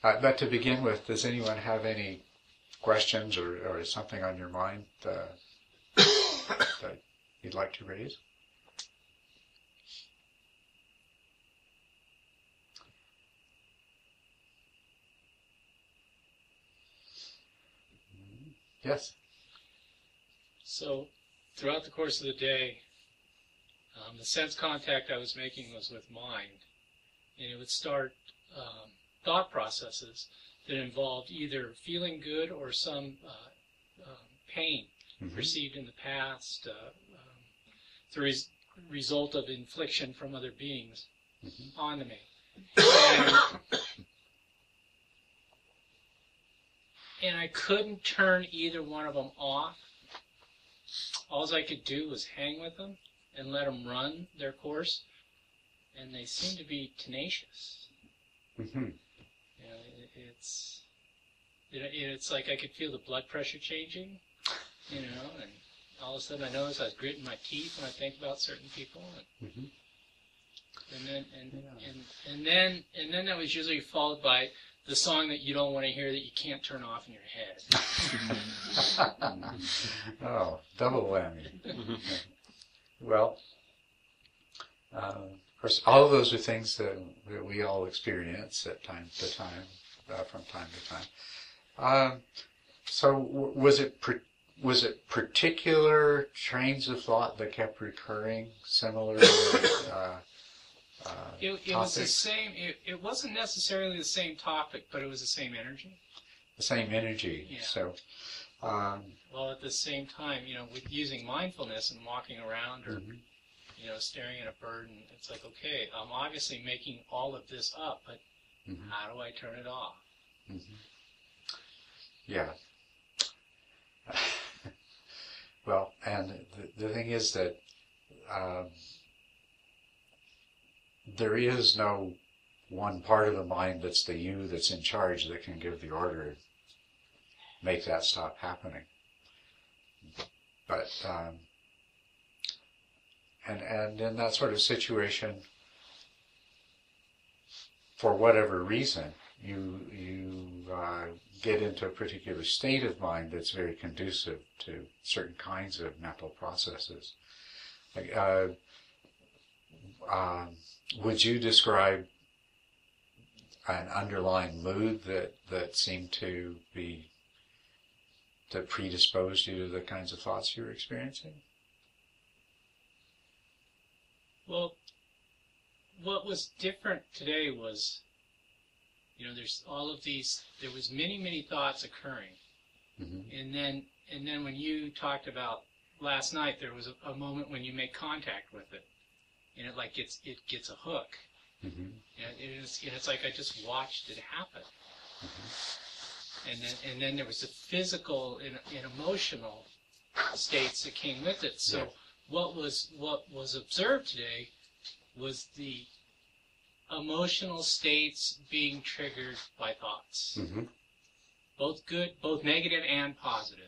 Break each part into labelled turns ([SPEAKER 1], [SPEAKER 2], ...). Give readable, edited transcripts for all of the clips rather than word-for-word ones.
[SPEAKER 1] But to begin with, does anyone have any questions or something on your mind that you'd like to raise? Yes.
[SPEAKER 2] So, throughout the course of the day, the sense contact I was making was with mind, and it would start thought processes that involved either feeling good or some pain perceived in the past, the result of infliction from other beings onto me. And I couldn't turn either one of them off. All I could do was hang with them and let them run their course, and they seem to be tenacious.
[SPEAKER 1] Mm-hmm.
[SPEAKER 2] You know, it's like I could feel the blood pressure changing, you know, and all of a sudden I noticed I was gritting my teeth when I think about certain people, and then that was usually followed by the song that you don't want to hear that you can't turn off in your head.
[SPEAKER 1] Oh, double whammy. Well, of course, all of those are things that we all experience at time to time, from time to time. So, was it particular trains of thought that kept recurring, similar?
[SPEAKER 2] It was the same. It wasn't necessarily the same topic, but it was the same energy.
[SPEAKER 1] The same energy.
[SPEAKER 2] Yeah.
[SPEAKER 1] So.
[SPEAKER 2] Well, at the same time, you know, with using mindfulness and walking around or, you know, staring at a bird, and it's like, okay, I'm obviously making all of this up, but how do I turn it off?
[SPEAKER 1] Yeah. Well, and the thing is that there is no one part of the mind that's the you that's in charge that can give the order, make that stop happening. But and in that sort of situation, for whatever reason, you get into a particular state of mind that's very conducive to certain kinds of mental processes. Like, would you describe an underlying mood that seemed to predispose you to the kinds of thoughts you were experiencing?
[SPEAKER 2] Well, what was different today was, you know, there's all of these, there was many thoughts occurring. And then when you talked about last night, there was a moment when you make contact with it, and it gets a hook. And it's like I just watched it happen. And then there was the physical and emotional states that came with it. So what was observed today was the emotional states being triggered by thoughts, both good, both negative and positive.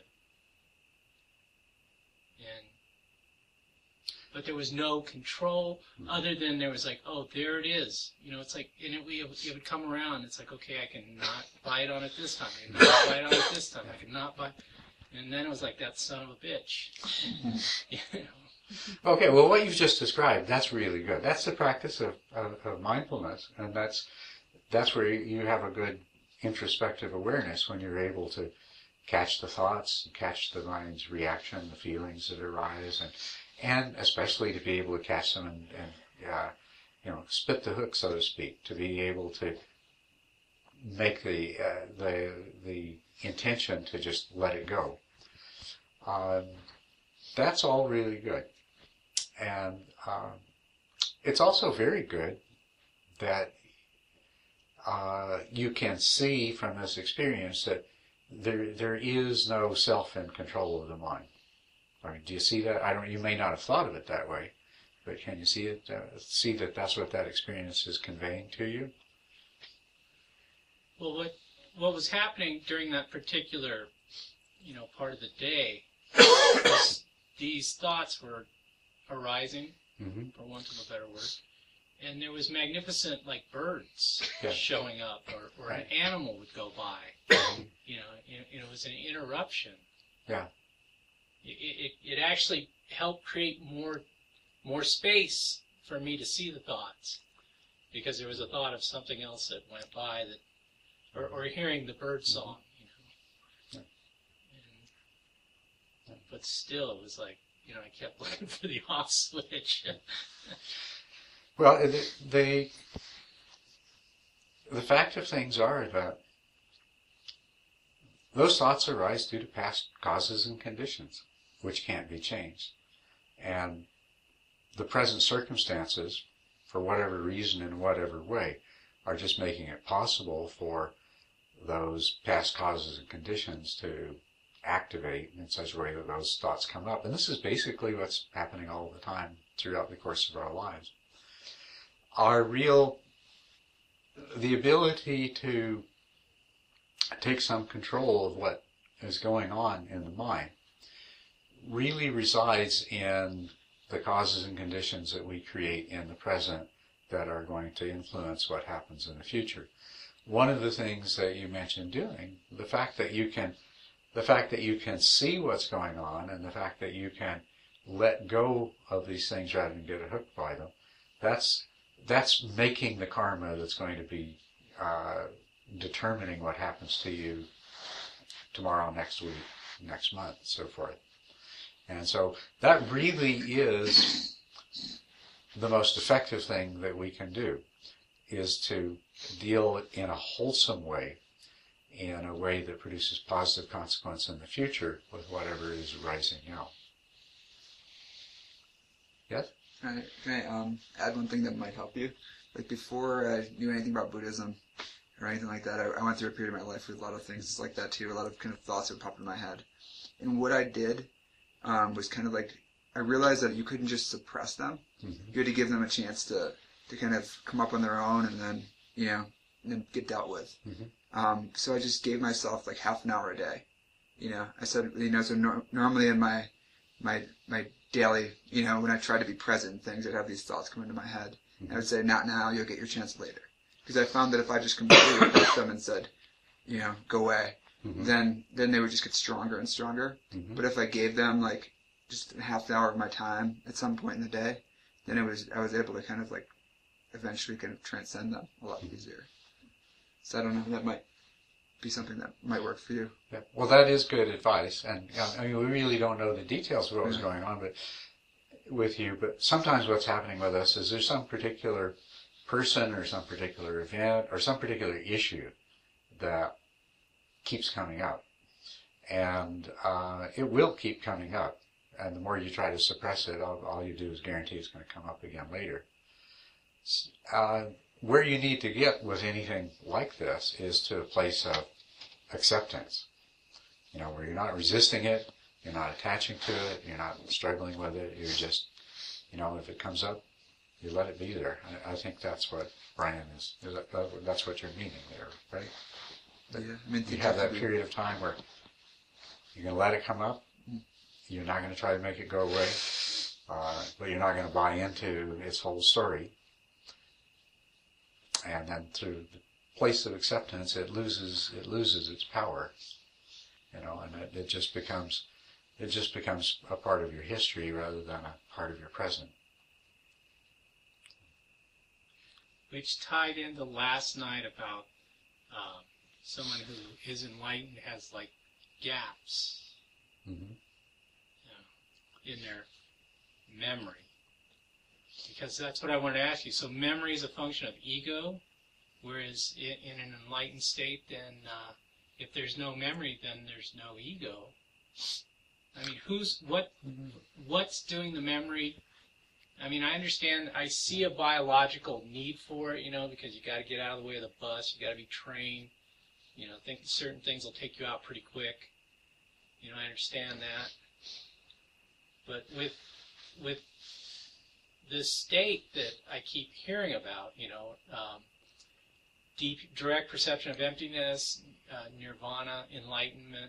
[SPEAKER 2] But there was no control other than there was like, oh, there it is. You know, it's like, and it would come around. It's like, okay, I cannot bite on it this time. I cannot bite on it this time. I cannot bite. And then it was like, that son of a bitch. You know?
[SPEAKER 1] Okay, well, what you've just described, that's really good. That's the practice of mindfulness, and that's where you have a good introspective awareness when you're able to catch the thoughts, catch the mind's reaction, the feelings that arise, and especially to be able to catch them and you know, spit the hook, so to speak, to be able to make the intention to just let it go. That's all really good. And it's also very good that you can see from this experience that there is no self in control of the mind. I mean, do you see that? You may not have thought of it that way, but can you see it? See that that's what that experience is conveying to you?
[SPEAKER 2] Well, what was happening during that particular, you know, part of the day was these thoughts were arising, for want of a better word, and there was magnificent like birds
[SPEAKER 1] Yeah.
[SPEAKER 2] showing up, or
[SPEAKER 1] Right.
[SPEAKER 2] an animal would go by. It was an interruption.
[SPEAKER 1] Yeah.
[SPEAKER 2] It actually helped create more space for me to see the thoughts, because there was a thought of something else that went by, that, or hearing the bird song,
[SPEAKER 1] Yeah.
[SPEAKER 2] But still, it was like, I kept looking for the off switch.
[SPEAKER 1] Well, the fact of things are that those thoughts arise due to past causes and conditions, which can't be changed. And the present circumstances, for whatever reason in whatever way, are just making it possible for those past causes and conditions to activate in such a way that those thoughts come up. And this is basically what's happening all the time throughout the course of our lives. The ability to take some control of what is going on in the mind really resides in the causes and conditions that we create in the present that are going to influence what happens in the future. One of the things that you mentioned doing, the fact that you can see what's going on, and the fact that you can let go of these things rather than get hooked by them, that's making the karma that's going to be determining what happens to you tomorrow, next week, next month, so forth. And so that really is the most effective thing that we can do, is to deal in a wholesome way, in a way that produces positive consequence in the future with whatever is arising now. Yes?
[SPEAKER 3] Can I add one thing that might help you? Like, before I knew anything about Buddhism or anything like that, I went through a period of my life with a lot of things like that too, a lot of kind of thoughts that would pop in my head. And what I did was kind of like, I realized that you couldn't just suppress them.
[SPEAKER 1] Mm-hmm.
[SPEAKER 3] You had to give them a chance to kind of come up on their own, and then, and then get dealt with.
[SPEAKER 1] Mm-hmm.
[SPEAKER 3] So I just gave myself like half an hour a day. I said, so normally in my daily, when I try to be present in things, I'd have these thoughts come into my head.
[SPEAKER 1] Mm-hmm.
[SPEAKER 3] And I would say, not now, you'll get your chance later. Because I found that if I just completely repressed them and said, go away,
[SPEAKER 1] Mm-hmm.
[SPEAKER 3] then they would just get stronger and stronger.
[SPEAKER 1] Mm-hmm.
[SPEAKER 3] But if I gave them like just half an hour of my time at some point in the day, then I was able to kind of like eventually kind of transcend them a lot easier. So I don't know, that might be something that might work for you.
[SPEAKER 1] Yeah. Well, that is good advice, and we really don't know the details of what was going on with you, but sometimes what's happening with us is there's some particular person or some particular event or some particular issue that keeps coming up, and it will keep coming up, and the more you try to suppress it, all you do is guarantee it's going to come up again later. Where you need to get with anything like this is to a place of acceptance, where you're not resisting it, you're not attaching to it, you're not struggling with it, you're just, if it comes up, you let it be there. I think that's what Brian that's what you're meaning there, right?
[SPEAKER 3] Yeah,
[SPEAKER 1] You have that period of time where you're going to let it come up, you're not going to try to make it go away, but you're not going to buy into its whole story. And then through the place of acceptance, it loses its power, and it just becomes a part of your history rather than a part of your present.
[SPEAKER 2] Which tied into last night about someone who is enlightened has like gaps
[SPEAKER 1] Mm-hmm.
[SPEAKER 2] in their memory. Because that's what I wanted to ask you. So memory is a function of ego, whereas in an enlightened state, then if there's no memory, then there's no ego. I mean, what's doing the memory? I mean, I understand, I see a biological need for it, because you got to get out of the way of the bus, you got to be trained, think certain things will take you out pretty quick. I understand that. But with this state that I keep hearing about, deep, direct perception of emptiness, nirvana, enlightenment,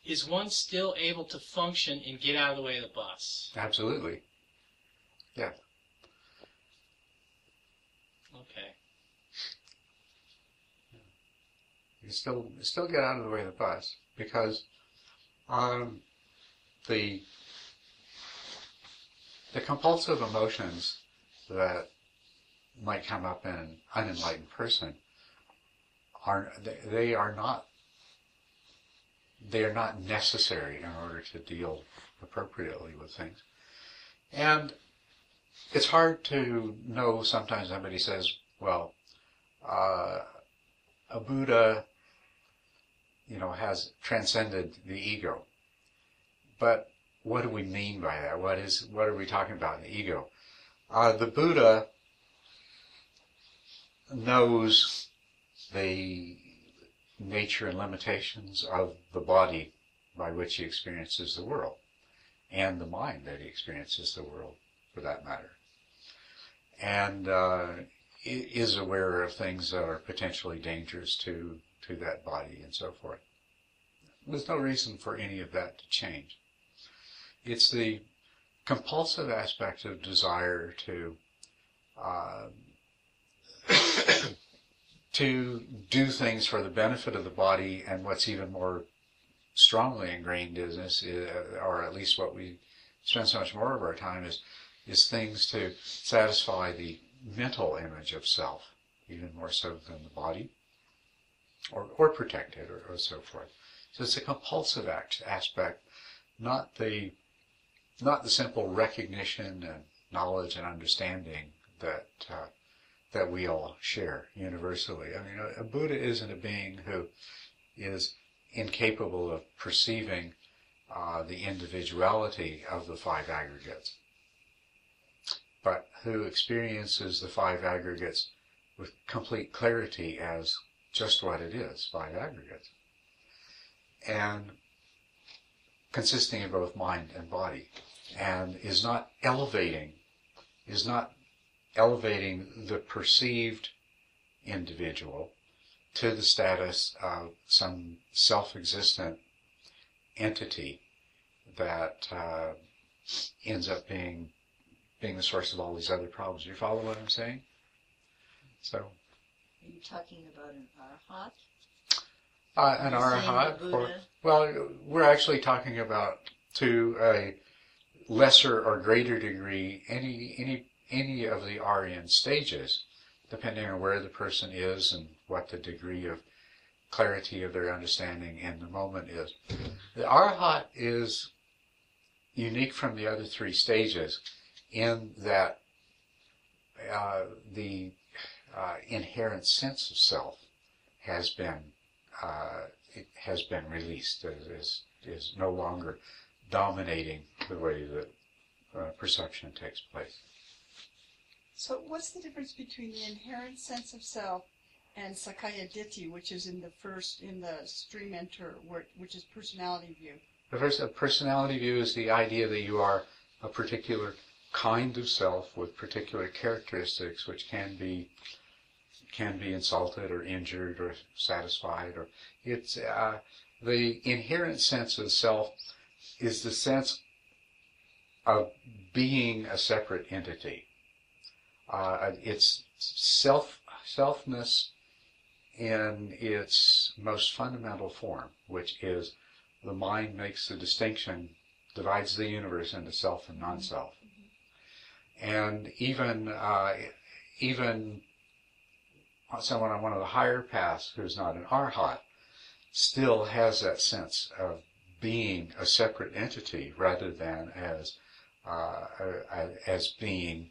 [SPEAKER 2] is one still able to function and get out of the way of the bus?
[SPEAKER 1] Absolutely. Yeah.
[SPEAKER 2] Okay.
[SPEAKER 1] You still get out of the way of the bus because the compulsive emotions that might come up in an unenlightened person are not necessary in order to deal appropriately with things. And it's hard to know. Sometimes somebody says, well, a Buddha, has transcended the ego. But what do we mean by that? What are we talking about in the ego? The Buddha knows the nature and limitations of the body by which he experiences the world, and the mind that he experiences the world, for that matter, and is aware of things that are potentially dangerous to that body and so forth. There's no reason for any of that to change. It's the compulsive aspect of desire to to do things for the benefit of the body, and what's even more strongly ingrained in this, or at least what we spend so much more of our time is things to satisfy the mental image of self, even more so than the body, or protect it, or so forth. So it's a compulsive aspect, not the simple recognition and knowledge and understanding that we all share universally. I mean, a Buddha isn't a being who is incapable of perceiving the individuality of the five aggregates, but who experiences the five aggregates with complete clarity as just what it is, five aggregates, and consisting of both mind and body, and is not elevating the perceived individual to the status of some self-existent entity that ends up being the source of all these other problems. You follow what I'm saying? So,
[SPEAKER 4] are you talking about an arhat?
[SPEAKER 1] An
[SPEAKER 4] You're saying
[SPEAKER 1] arhat,
[SPEAKER 4] the Buddha?
[SPEAKER 1] well, we're actually talking about, to a lesser or greater degree, any of the Aryan stages, depending on where the person is and what the degree of clarity of their understanding in the moment is. The arhat is unique from the other three stages in that the inherent sense of self has been released. Is no longer dominating the way that perception takes place.
[SPEAKER 5] So what's the difference between the inherent sense of self and Sakaya Ditti, which is in the stream enter, which is personality view?
[SPEAKER 1] The first personality view is the idea that you are a particular kind of self with particular characteristics which can be insulted or injured or satisfied. Or it's the inherent sense of self is the sense of being a separate entity. It's selfness in its most fundamental form, which is the mind makes the distinction, divides the universe into self and non-self. And even someone on one of the higher paths who's not an arhat still has that sense of being a separate entity rather than as being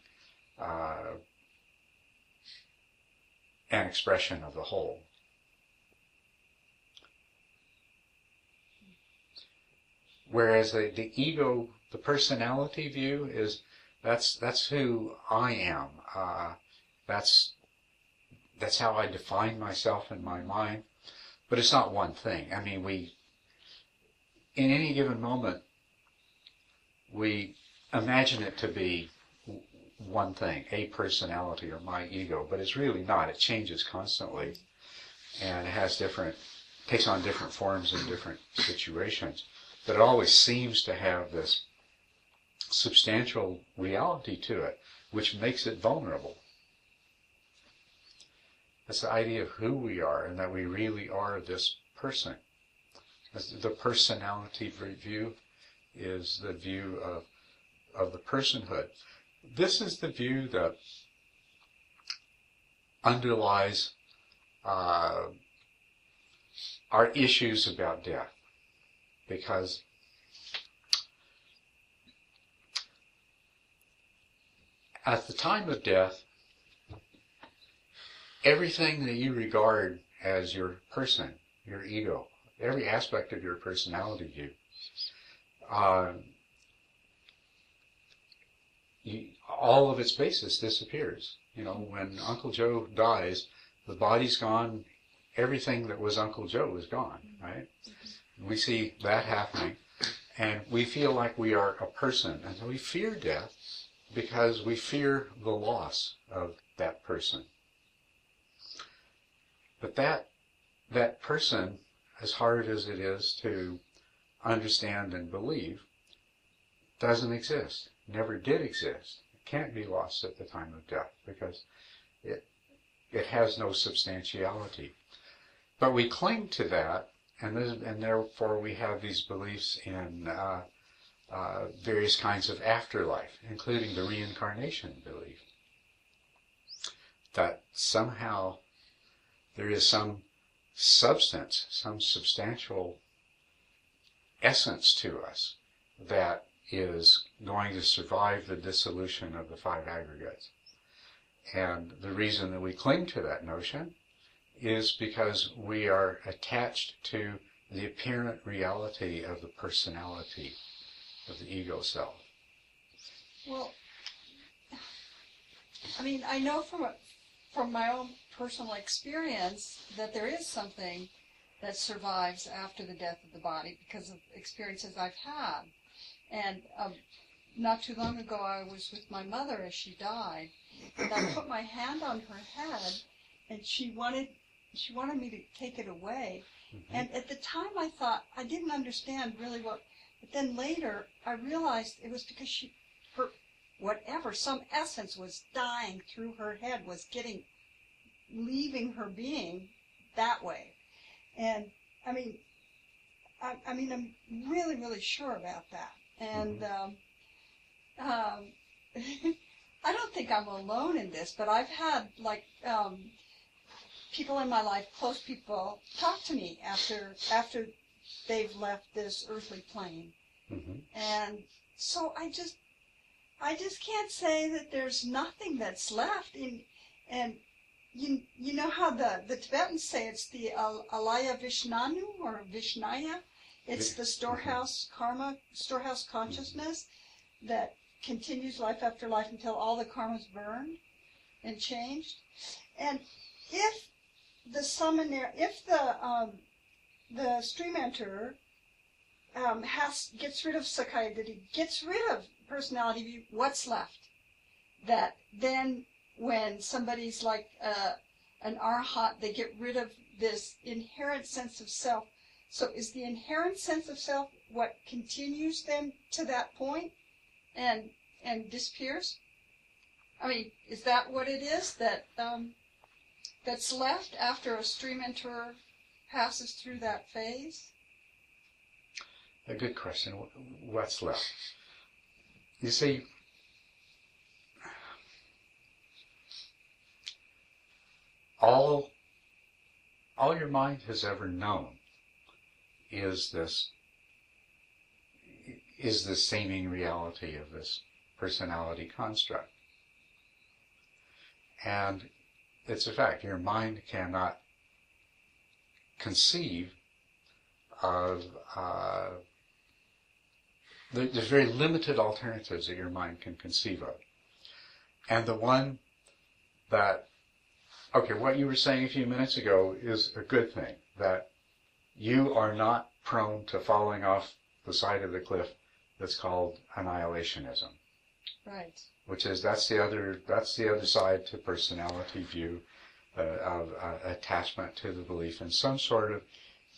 [SPEAKER 1] an expression of the whole. Whereas the ego, the personality view is that's who I am. That's how I define myself in my mind. But it's not one thing. I mean, in any given moment, we imagine it to be one thing, a personality or my ego, but it's really not. It changes constantly, and it has different takes on different forms in different situations, but it always seems to have this substantial reality to it, which makes it vulnerable. It's the idea of who we are and that we really are this person. The personality view is the view of the personhood. This is the view that underlies our issues about death, because at the time of death, everything that you regard as your person, your ego, every aspect of your personality view, all of its basis disappears. You know, when Uncle Joe dies, the body's gone, everything that was Uncle Joe is gone, right? We see that happening, and we feel like we are a person, and so we fear death because we fear the loss of that person. But that person, as hard as it is to understand and believe, doesn't exist, never did exist. It can't be lost at the time of death because it has no substantiality. But we cling to that, and therefore we have these beliefs in various kinds of afterlife, including the reincarnation belief, that somehow there is some substance, some substantial essence to us that is going to survive the dissolution of the five aggregates. And the reason that we cling to that notion is because we are attached to the apparent reality of the personality of the ego self.
[SPEAKER 5] Well, I mean, I know from my own personal experience that there is something that survives after the death of the body because of experiences I've had. And not too long ago, I was with my mother as she died, and I put my hand on her head, and she wanted me to take it away. Mm-hmm. And at the time, I thought I didn't understand really what. But then later, I realized it was because some essence was dying through her head, was leaving her being that way. And I mean, I'm really, really sure about that. And I don't think I'm alone in this, but I've had people in my life, close people, talk to me after they've left this earthly plane. Mm-hmm. And so I just can't say that there's nothing that's left. And you know how the Tibetans say it's the Alaya Vishnanu or Vishnaya? It's the storehouse karma, storehouse consciousness that continues life after life until all the karma's burned and changed. And if the stream enterer gets rid of Sakaya Ditti, gets rid of personality view, what's left? That then when somebody's like an arhat, they get rid of this inherent sense of self. So is the inherent sense of self what continues them to that point and disappears? I mean, is that what it is that's left after a stream enterer passes through that phase?
[SPEAKER 1] A good question. What's left? You see, all your mind has ever known is this seeming reality of this personality construct. And it's a fact. Your mind cannot conceive of there's very limited alternatives that your mind can conceive of. And the one that, what you were saying a few minutes ago is a good thing, that you are not prone to falling off the side of the cliff that's called annihilationism.
[SPEAKER 5] Right.
[SPEAKER 1] Which is, that's the other side to personality view of attachment to the belief in some sort of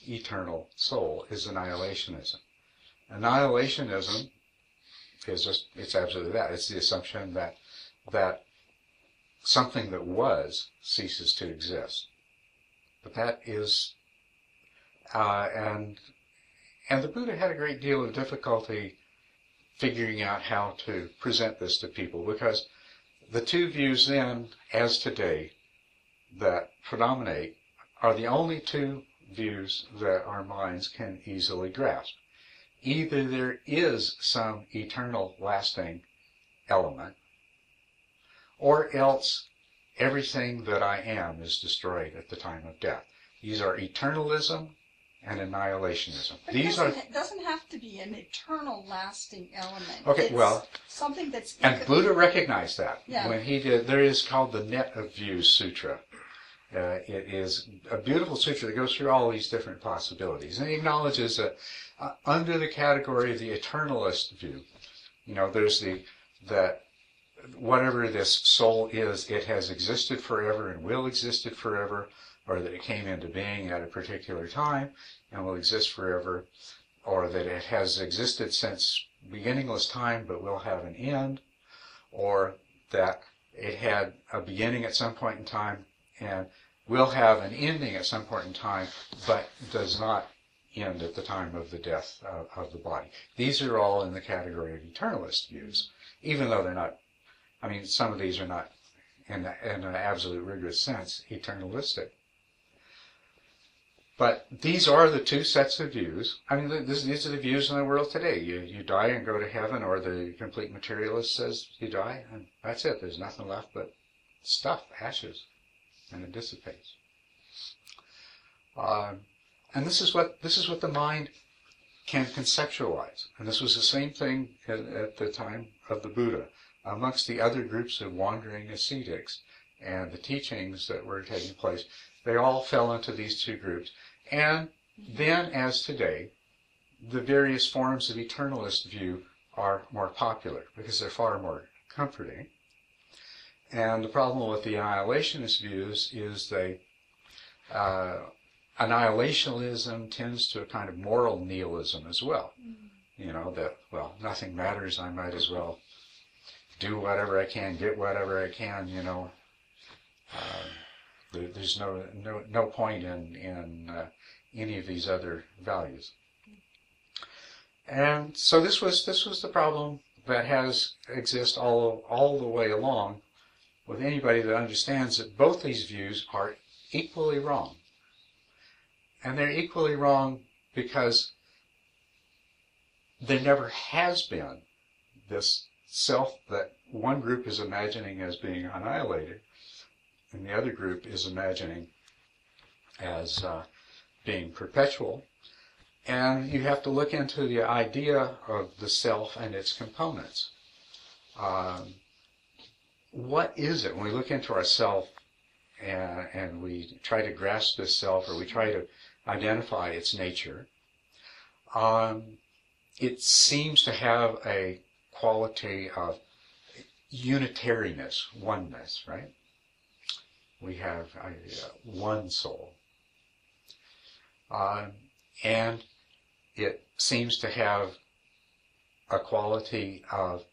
[SPEAKER 1] eternal soul is annihilationism. Annihilationism is just, it's absolutely that. It's the assumption that something that was ceases to exist. But that is, and the Buddha had a great deal of difficulty figuring out how to present this to people, because the two views then, as today, that predominate are the only two views that our minds can easily grasp. Either there is some eternal, lasting element, or else everything that I am is destroyed at the time of death. These are eternalism and annihilationism.
[SPEAKER 5] But it doesn't have to be an eternal, lasting element.
[SPEAKER 1] Okay,
[SPEAKER 5] it's
[SPEAKER 1] well,
[SPEAKER 5] something that's...
[SPEAKER 1] And Buddha recognized that.
[SPEAKER 5] Yeah.
[SPEAKER 1] When he did, there is called the Net of Views Sutra. It is a beautiful sutra that goes through all these different possibilities. And he acknowledges that under the category of the eternalist view, there's that whatever this soul is, it has existed forever and will exist forever, or that it came into being at a particular time and will exist forever, or that it has existed since beginningless time but will have an end, or that it had a beginning at some point in time and will have an ending at some point in time, but does not end at the time of the death of the body. These are all in the category of eternalist views, even though they're not, some of these are not, in an absolute rigorous sense, eternalistic. But these are the two sets of views. These are the views in the world today. You die and go to heaven, or the complete materialist says you die, and that's it. There's nothing left but stuff, ashes, and it dissipates. And this is what the mind can conceptualize. And this was the same thing at the time of the Buddha. Amongst the other groups of wandering ascetics and the teachings that were taking place, they all fell into these two groups. And then, as today, the various forms of eternalist view are more popular because they're far more comforting. And the problem with the annihilationist views is annihilationism tends to a kind of moral nihilism as well. That, nothing matters, I might as well do whatever I can, get whatever I can, there's no point in any of these other values. And so this was the problem that has exist all the way along with anybody that understands that both these views are equally wrong. And they're equally wrong because there never has been this self that one group is imagining as being annihilated, and the other group is imagining as being perpetual. And you have to look into the idea of the self and its components. What is it when we look into our self and we try to grasp this self, or we try to identify its nature? It seems to have a quality of unitariness, oneness, right? We have one soul. And it seems to have a quality of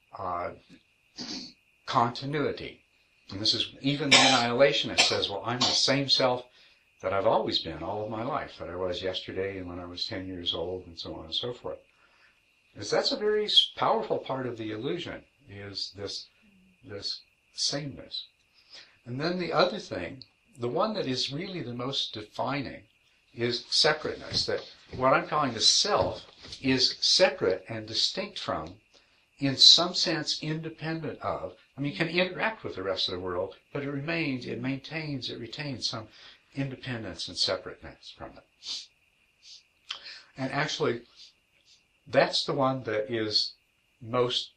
[SPEAKER 1] continuity. And this is, even the annihilationist says, well, I'm the same self that I've always been all of my life, that I was yesterday and when I was 10 years old, and so on and so forth. Because that's a very powerful part of the illusion, is this sameness. And then the other thing, the one that is really the most defining, is separateness. That what I'm calling the self is separate and distinct from, in some sense independent of, can interact with the rest of the world, but it retains some independence and separateness from it. And actually, that's the one that is most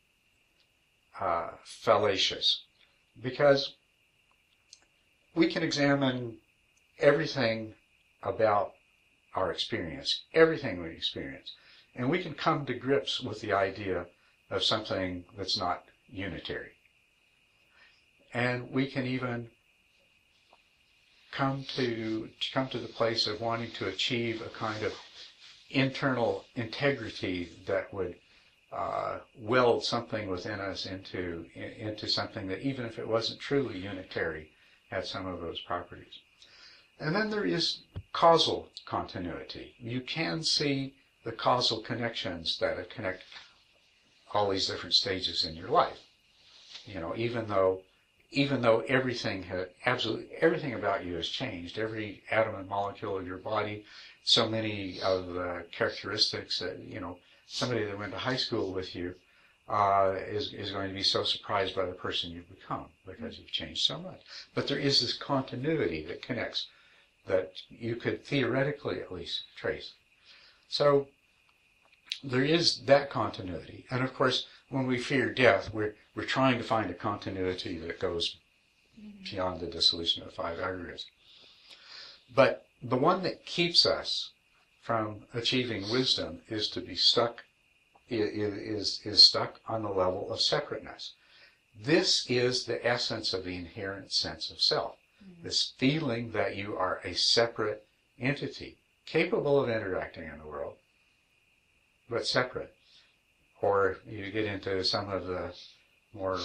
[SPEAKER 1] fallacious, because we can examine everything about our experience, everything we experience, and we can come to grips with the idea of something that's not unitary. And we can even come to the place of wanting to achieve a kind of internal integrity that would weld something within us into something that, even if it wasn't truly unitary, had some of those properties. And then there is causal continuity. You can see the causal connections that connect all these different stages in your life. You know, even though absolutely everything about you has changed, every atom and molecule of your body, so many of the characteristics that, you know, somebody that went to high school with you is going to be so surprised by the person you've become because you've changed so much. But there is this continuity that connects, that you could theoretically at least trace. So there is that continuity. And of course, when we fear death, we're trying to find a continuity that goes beyond the dissolution of the five aggregates. But the one that keeps us from achieving wisdom is to be stuck, is stuck on the level of separateness. This is the essence of the inherent sense of self. This feeling that you are a separate entity, capable of interacting in the world, but separate. Or you get into some of the more,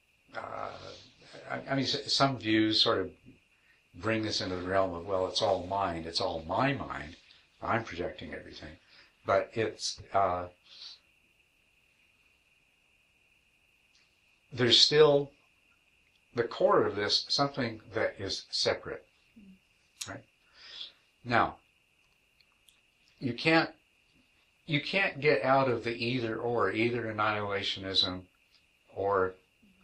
[SPEAKER 1] some views sort of bring this into the realm of, well, it's all mind, it's all my mind, I'm projecting everything. But it's, there's still the core of this, something that is separate, right? Now, you can't get out of the either annihilationism or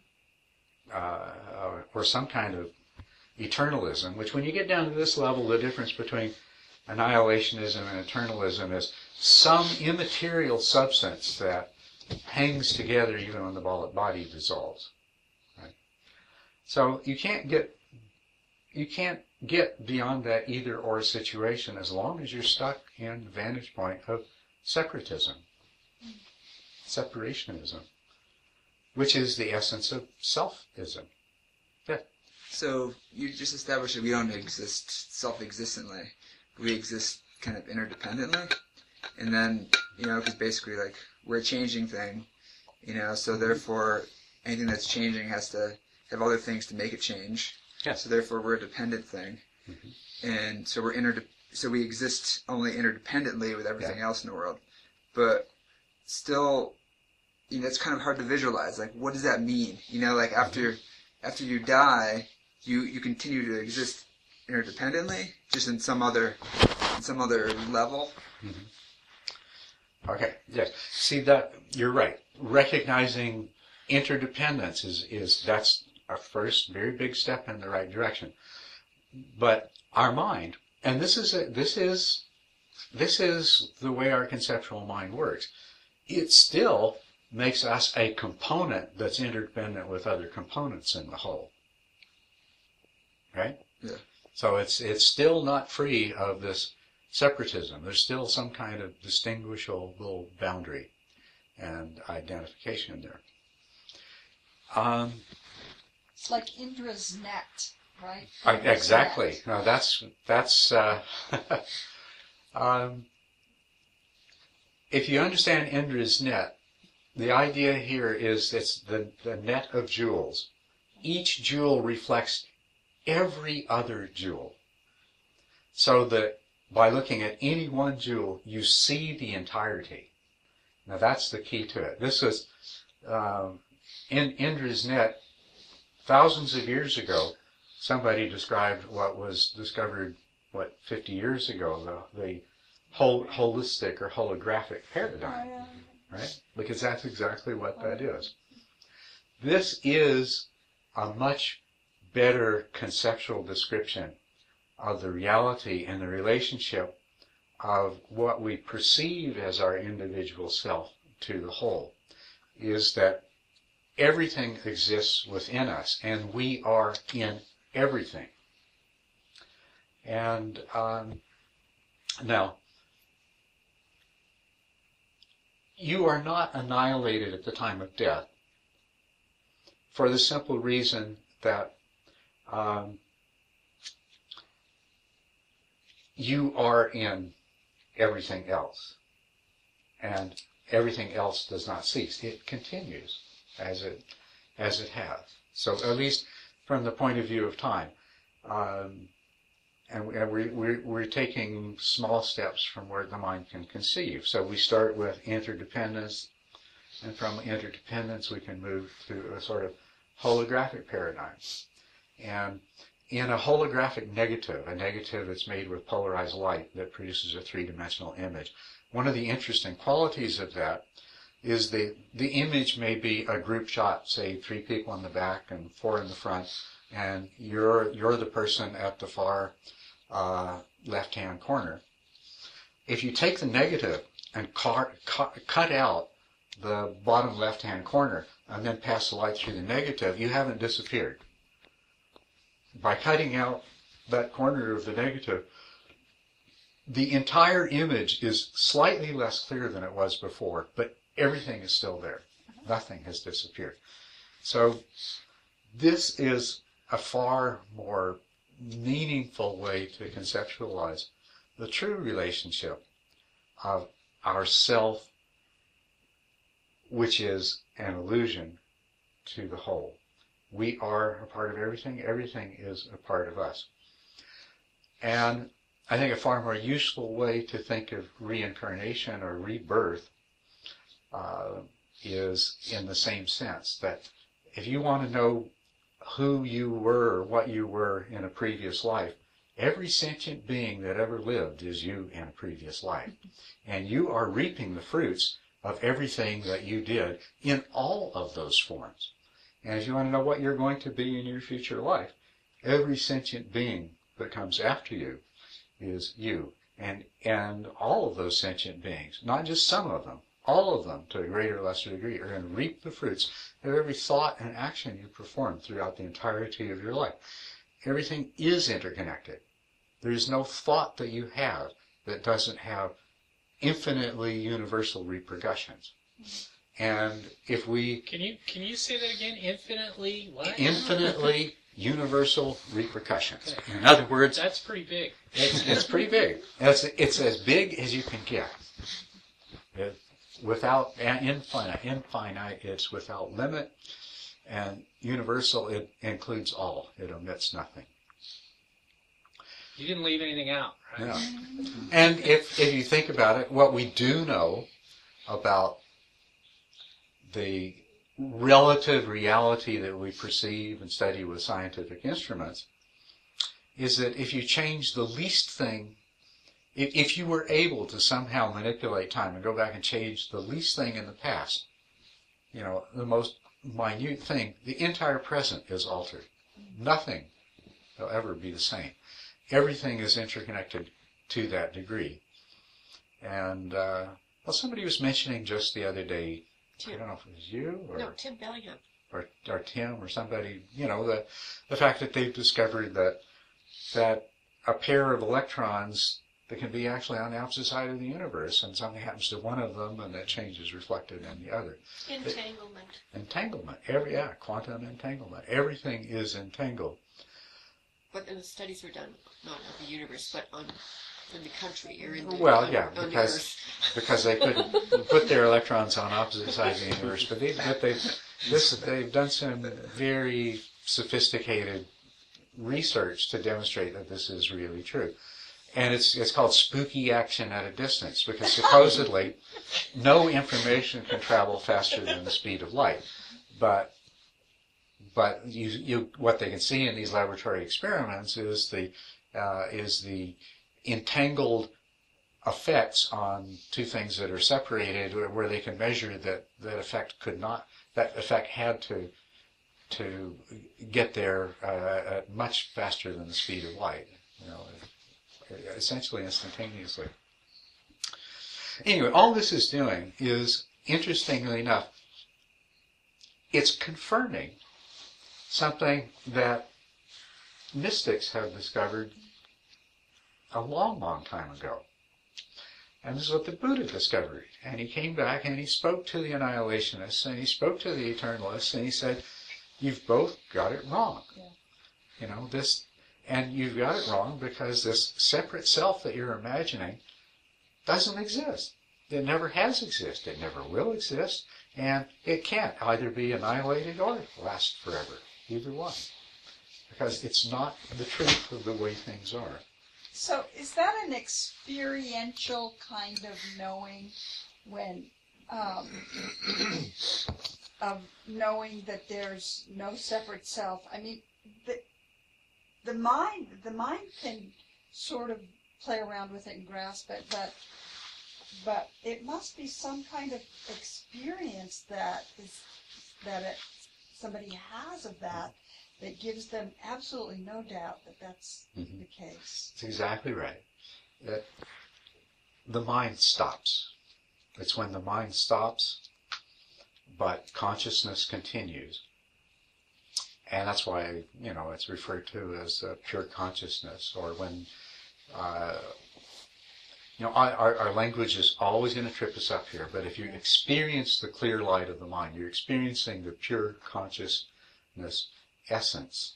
[SPEAKER 1] some kind of eternalism, which when you get down to this level, the difference between annihilationism and eternalism is some immaterial substance that hangs together even when the body dissolves. Right? So you can't get beyond that either or situation as long as you're stuck in the vantage point of separatism, separationism, which is the essence of selfism. Yeah.
[SPEAKER 3] So you just established that we don't exist self-existently. We exist kind of interdependently. And then, because basically, like, we're a changing thing, so therefore anything that's changing has to have other things to make it change.
[SPEAKER 1] Yeah.
[SPEAKER 3] So therefore we're a dependent thing. Mm-hmm. And so so we exist only interdependently with everything else in the world. But still, it's kind of hard to visualize. Like, what does that mean? Like after you die, you continue to exist interdependently, just in some other level.
[SPEAKER 1] Mm-hmm. Okay. Yes. See, that you're right. Recognizing interdependence that's our first very big step in the right direction. But our mind, and this is the way our conceptual mind works. It still makes us a component that's interdependent with other components in the whole. Right?
[SPEAKER 3] Yeah.
[SPEAKER 1] So it's still not free of this separatism. There's still some kind of distinguishable boundary and identification there.
[SPEAKER 5] It's like Indra's net, right?
[SPEAKER 1] Exactly. No, that's if you understand Indra's net, the idea here is it's the net of jewels. Each jewel reflects every other jewel. So that by looking at any one jewel, you see the entirety. Now that's the key to it. This is in Indra's net. Thousands of years ago, somebody described what was discovered, 50 years ago, the holistic or holographic paradigm, right? Because that's exactly what that is. This is a much better conceptual description of the reality and the relationship of what we perceive as our individual self to the whole, is that everything exists within us, and we are in everything. And now, you are not annihilated at the time of death for the simple reason that you are in everything else. And everything else does not cease. It continues as it has. So at least from the point of view of time. And we're taking small steps from where the mind can conceive. So we start with interdependence, and from interdependence we can move to a sort of holographic paradigm. And in a holographic negative, a negative that's made with polarized light that produces a three-dimensional image, one of the interesting qualities of that is the image may be a group shot, say 3 people in the back and 4 in the front, and you're the person at the far left-hand corner. If you take the negative and cut out the bottom left-hand corner and then pass the light through the negative, you haven't disappeared. By cutting out that corner of the negative, the entire image is slightly less clear than it was before, but everything is still there. Nothing has disappeared. So this is a far more meaningful way to conceptualize the true relationship of our self, which is an illusion, to the whole. We are a part of everything. Everything is a part of us. And I think a far more useful way to think of reincarnation or rebirth is in the same sense, that if you want to know who you were or what you were in a previous life, every sentient being that ever lived is you in a previous life. And you are reaping the fruits of everything that you did in all of those forms. And if you want to know what you're going to be in your future life, every sentient being that comes after you is you. And all of those sentient beings, not just some of them, all of them to a greater or lesser degree, are going to reap the fruits of every thought and action you perform throughout the entirety of your life. Everything is interconnected. There is no thought that you have that doesn't have infinitely universal repercussions. And if we...
[SPEAKER 2] Can you say that again? Infinitely what?
[SPEAKER 1] Infinitely universal repercussions. Okay. In other words...
[SPEAKER 2] That's pretty big.
[SPEAKER 1] It's pretty big. It's as big as you can get. Without infinite, it's without limit. And universal, it includes all. It omits nothing.
[SPEAKER 2] You didn't leave anything out, right?
[SPEAKER 1] No. And if you think about it, what we do know about the relative reality that we perceive and study with scientific instruments is that if you change the least thing, if you were able to somehow manipulate time and go back and change the least thing in the past, the most minute thing, the entire present is altered. Nothing will ever be the same. Everything is interconnected to that degree. And, somebody was mentioning just the other day, Tim. I don't know if it was you or...
[SPEAKER 6] No, Tim Bellingham.
[SPEAKER 1] Or Tim or somebody, the fact that they've discovered that a pair of electrons that can be actually on the opposite side of the universe, and something happens to one of them, and that change is reflected in the other.
[SPEAKER 6] Entanglement.
[SPEAKER 1] Quantum entanglement. Everything is entangled.
[SPEAKER 6] But the studies were done not on the universe, but in the country or in the
[SPEAKER 1] because they couldn't put their electrons on opposite sides of the universe. But they've done some very sophisticated research to demonstrate that this is really true. And it's called spooky action at a distance, because supposedly no information can travel faster than the speed of light. But what they can see in these laboratory experiments is the entangled effects on two things that are separated, where they can measure that effect had to get there at much faster than the speed of light. Essentially instantaneously. Anyway, all this is doing is, interestingly enough, it's confirming something that mystics have discovered a long, long time ago. And this is what the Buddha discovered. And he came back and he spoke to the annihilationists and he spoke to the eternalists and he said, "You've both got it wrong." Yeah. And you've got it wrong because this separate self that you're imagining doesn't exist. It never has existed. It never will exist. And it can't either be annihilated or last forever. Either one. Because it's not the truth of the way things are.
[SPEAKER 5] So is that an experiential kind of knowing when, of knowing that there's no separate self? I mean, the mind can sort of play around with it and grasp it, but it must be some kind of experience somebody has of that gives them absolutely no doubt that that's the case.
[SPEAKER 1] That's exactly right. That the mind stops. It's when the mind stops, but consciousness continues. And that's why, it's referred to as pure consciousness, or when, our language is always going to trip us up here, but if you experience the clear light of the mind, you're experiencing the pure consciousness essence,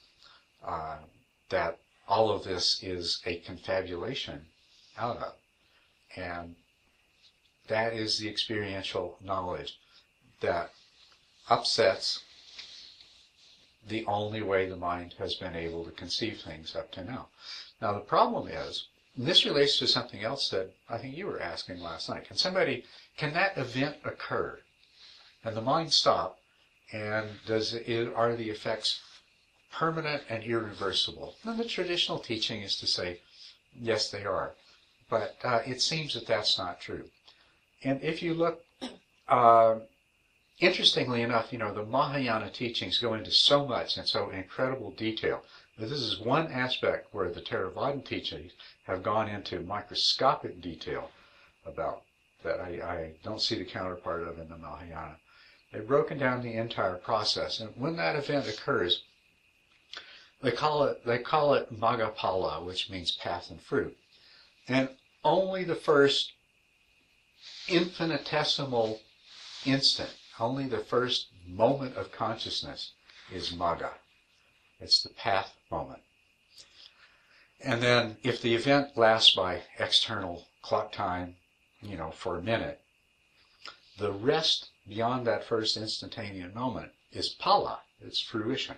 [SPEAKER 1] that all of this is a confabulation out of. And that is the experiential knowledge that upsets the only way the mind has been able to conceive things up to now. Now the problem is, and this relates to something else that I think you were asking last night. Can that event occur and the mind stop, and are the effects permanent and irreversible? And the traditional teaching is to say, yes, they are. But it seems that that's not true. And if you look, interestingly enough, the Mahayana teachings go into so much and so incredible detail. This is one aspect where the Theravadan teachings have gone into microscopic detail about that I don't see the counterpart of in the Mahayana. They've broken down the entire process, and when that event occurs, they call it Maggaphala, which means path and fruit. And only the first infinitesimal instant, only the first moment of consciousness is Magga. It's the path moment. And then if the event lasts by external clock time, for a minute, the rest beyond that first instantaneous moment is Phala, it's fruition.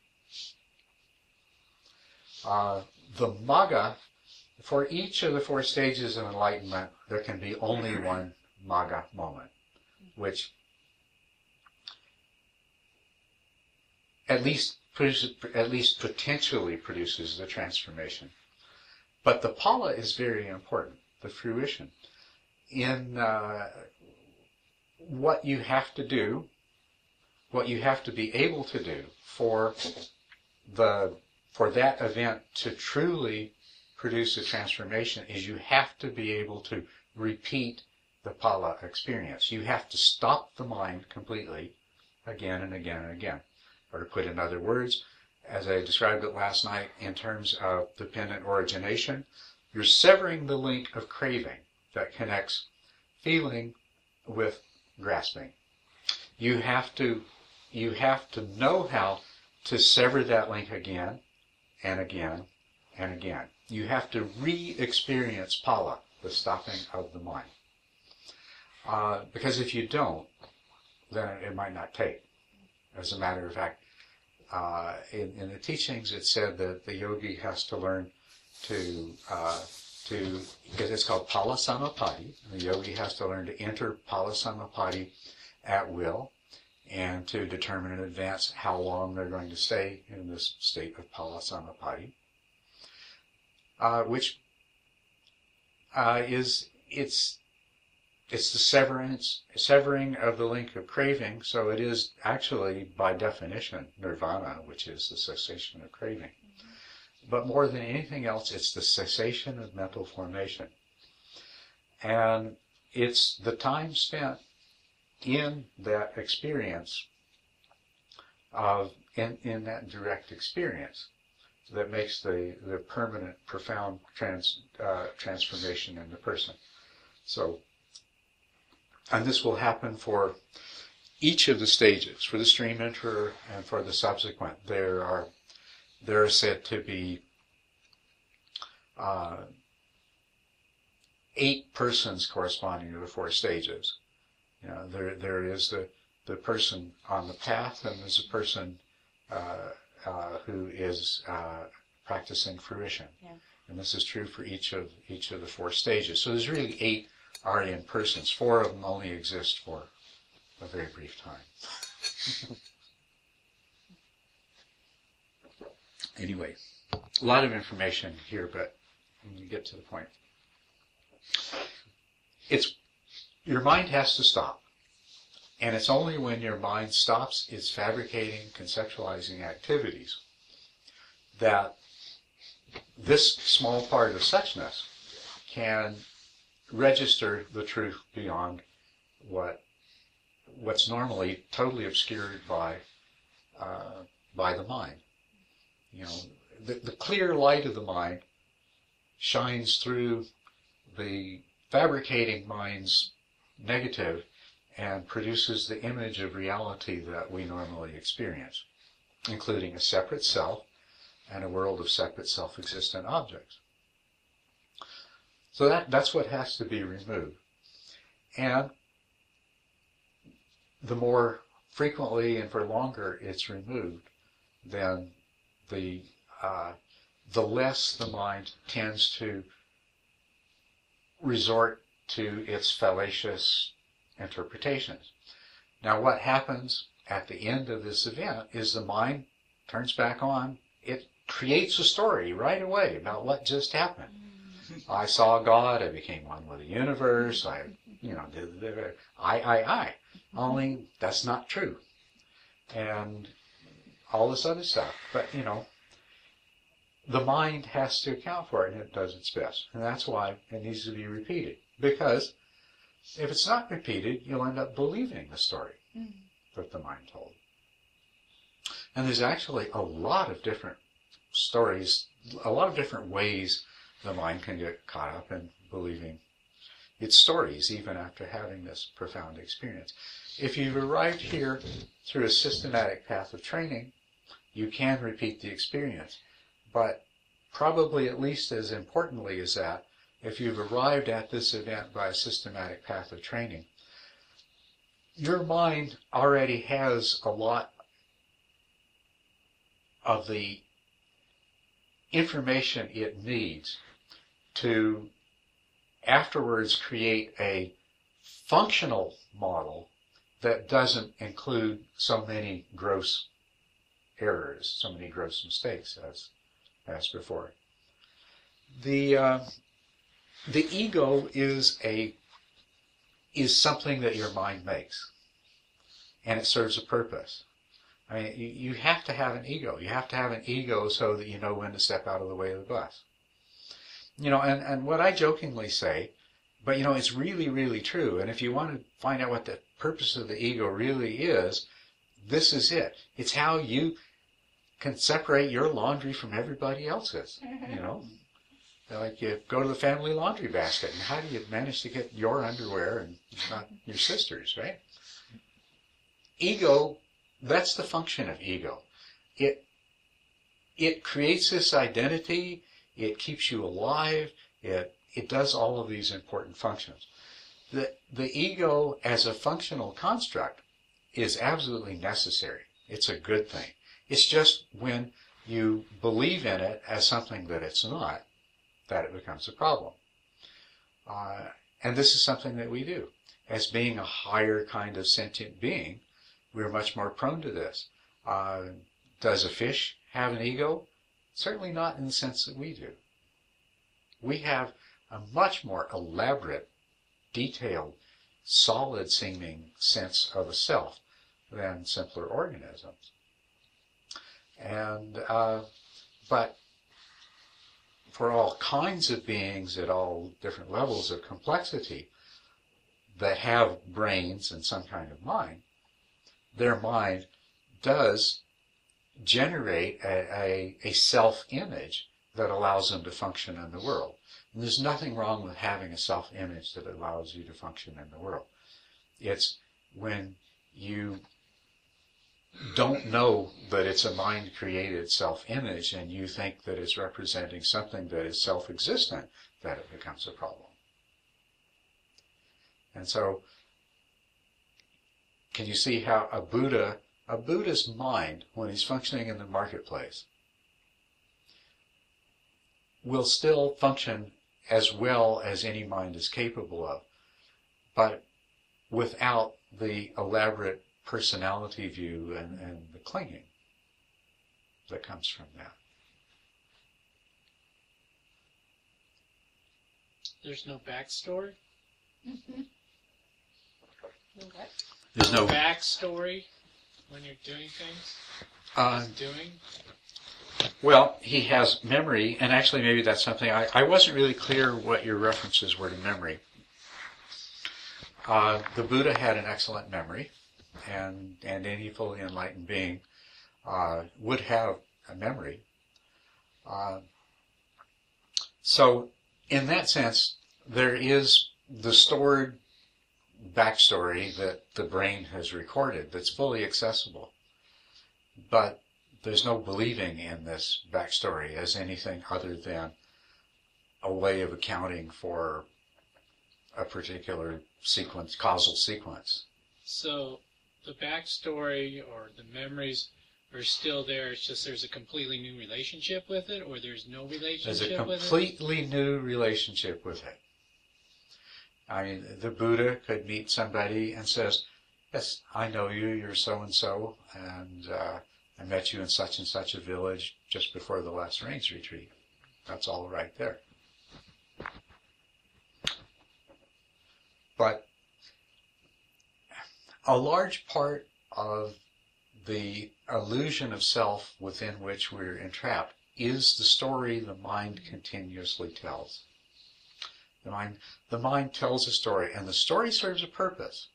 [SPEAKER 1] The Magga, for each of the 4 stages of enlightenment, there can be only one Magga moment, which at least potentially produces the transformation. But the Phala is very important, the fruition. In what you have to do, what you have to be able to do for that event to truly produce a transformation is you have to be able to repeat the Phala experience. You have to stop the mind completely again and again and again. Or to put in other words, as I described it last night in terms of dependent origination, you're severing the link of craving that connects feeling with grasping. You have to know how to sever that link again and again and again. You have to re-experience Phala, the stopping of the mind. Because if you don't, then it might not take. As a matter of fact, in the teachings it said that the yogi has to learn to because it's called Phala Samapati. The yogi has to learn to enter Phala Samapati at will and to determine in advance how long they're going to stay in this state of Phala Samapati, which it's the severing of the link of craving, so it is actually, by definition, nirvana, which is the cessation of craving. But more than anything else, it's the cessation of mental formation. And it's the time spent in that experience, in that direct experience, that makes the permanent, profound transformation in the person. So, and this will happen for each of the stages, for the stream enterer and for the subsequent. There are there are said to be 8 persons corresponding to the 4 stages. You know, there is the person on the path, and there's a person who is practicing fruition.
[SPEAKER 4] Yeah.
[SPEAKER 1] And this is true for each of the 4 stages. So there's really 8 Aryan persons. 4 of them only exist for a very brief time. Anyway, a lot of information here, but when you get to the point, your mind has to stop. And it's only when your mind stops its fabricating, conceptualizing activities that this small part of suchness can register the truth beyond what's normally totally obscured by the mind. You know, the clear light of the mind shines through the fabricating mind's negative and produces the image of reality that we normally experience, including a separate self and a world of separate self-existent objects. So that's what has to be removed. And the more frequently and for longer it's removed, then the less the mind tends to resort to its fallacious interpretations. Now, what happens at the end of this event is the mind turns back on. It creates a story right away about what just happened. I saw God. I became one with the universe. I. Only that's not true, and all this other stuff. But the mind has to account for it, and it does its best, and that's why it needs to be repeated. Because if it's not repeated, you'll end up believing the story that the mind told. And there's actually a lot of different stories, a lot of different ways the mind can get caught up in believing its stories, even after having this profound experience. If you've arrived here through a systematic path of training, you can repeat the experience. But probably at least as importantly as that, if you've arrived at this event by a systematic path of training, your mind already has a lot of the information it needs to afterwards create a functional model that doesn't include so many gross errors, so many gross mistakes as before. The ego is something that your mind makes, and it serves a purpose. I mean, you have to have an ego. You have to have an ego so that you know when to step out of the way of the bus. And what I jokingly say, but it's really, really true. And if you want to find out what the purpose of the ego really is, this is it. It's how you can separate your laundry from everybody else's, Like you go to the family laundry basket, and how do you manage to get your underwear and not your sister's, right? Ego, that's the function of ego. It creates this identity, it keeps you alive, it does all of these important functions. The ego as a functional construct is absolutely necessary. It's a good thing. It's just when you believe in it as something that it's not, that it becomes a problem. And this is something that we do. As being a higher kind of sentient being, we're much more prone to this. Does a fish have an ego? Certainly not in the sense that we do. We have a much more elaborate, detailed, solid-seeming sense of a self than simpler organisms. And but for all kinds of beings at all different levels of complexity that have brains and some kind of mind, their mind does generate a self-image that allows them to function in the world. And there's nothing wrong with having a self-image that allows you to function in the world. It's when you don't know that it's a mind-created self-image and you think that it's representing something that is self-existent, that it becomes a problem. And so, can you see how a Buddha's mind, when he's functioning in the marketplace, will still function as well as any mind is capable of, but without the elaborate personality view and the clinging that comes from that.
[SPEAKER 2] There's no backstory?
[SPEAKER 4] Mm-hmm.
[SPEAKER 6] What?
[SPEAKER 1] There's no
[SPEAKER 2] backstory when you're doing things?
[SPEAKER 1] Well, he has memory, and actually maybe that's something, I wasn't really clear what your references were to memory. The Buddha had an excellent memory, and any fully enlightened being would have a memory. So, in that sense, there is the stored backstory that the brain has recorded that's fully accessible. But there's no believing in this backstory as anything other than a way of accounting for a particular sequence, causal sequence.
[SPEAKER 2] So the backstory or the memories are still there, it's just there's a completely new relationship with it, or there's no relationship
[SPEAKER 1] There's a
[SPEAKER 2] with it?
[SPEAKER 1] completely new relationship with it. I mean, the Buddha could meet somebody and says, yes, I know you, you're so-and-so, and I met you in such and such a village just before the last rains retreat. That's all right there. But a large part of the illusion of self within which we're entrapped is the story the mind continuously tells. The mind tells a story, and the story serves a purpose.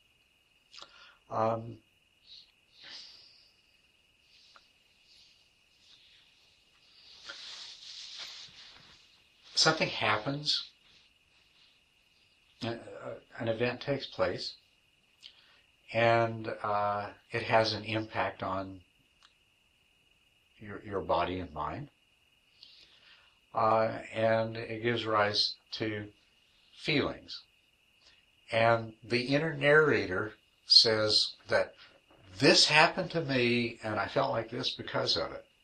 [SPEAKER 1] Something happens, an event takes place, and it has an impact on your body and mind, and it gives rise to feelings. And the inner narrator says that this happened to me and I felt like this because of it.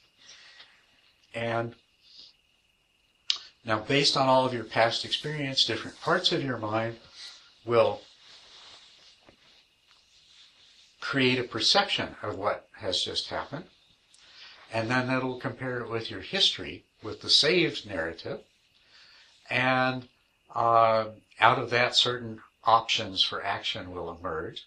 [SPEAKER 1] And now, based on all of your past experience, different parts of your mind will create a perception of what has just happened, and then it'll compare it with your history, with the saved narrative, and out of that certain options for action will emerge,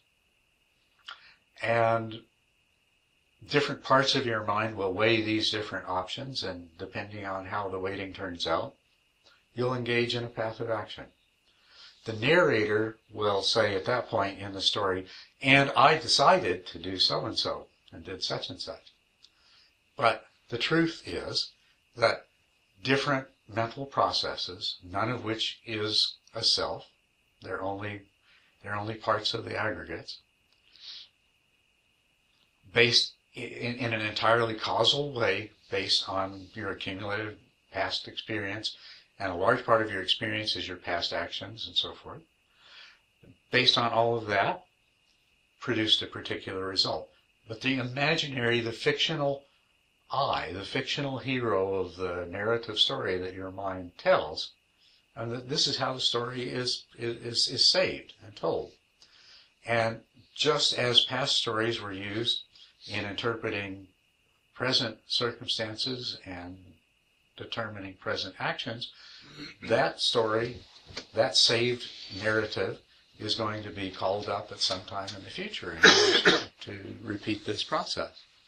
[SPEAKER 1] and different parts of your mind will weigh these different options, and depending on how the weighting turns out, you'll engage in a path of action. The narrator will say at that point in the story, and I decided to do so-and-so, and did such and such. But the truth is that different mental processes, none of which is a self, they're only parts of the aggregates, based in an entirely causal way, based on your accumulated past experience, and a large part of your experience is your past actions and so forth. Based on all of that, produced a particular result. But the imaginary, the fictional I, the fictional hero of the narrative story that your mind tells, and this is how the story is saved and told. And just as past stories were used in interpreting present circumstances and determining present actions, that story, that saved narrative, is going to be called up at some time in the future in order to repeat this process.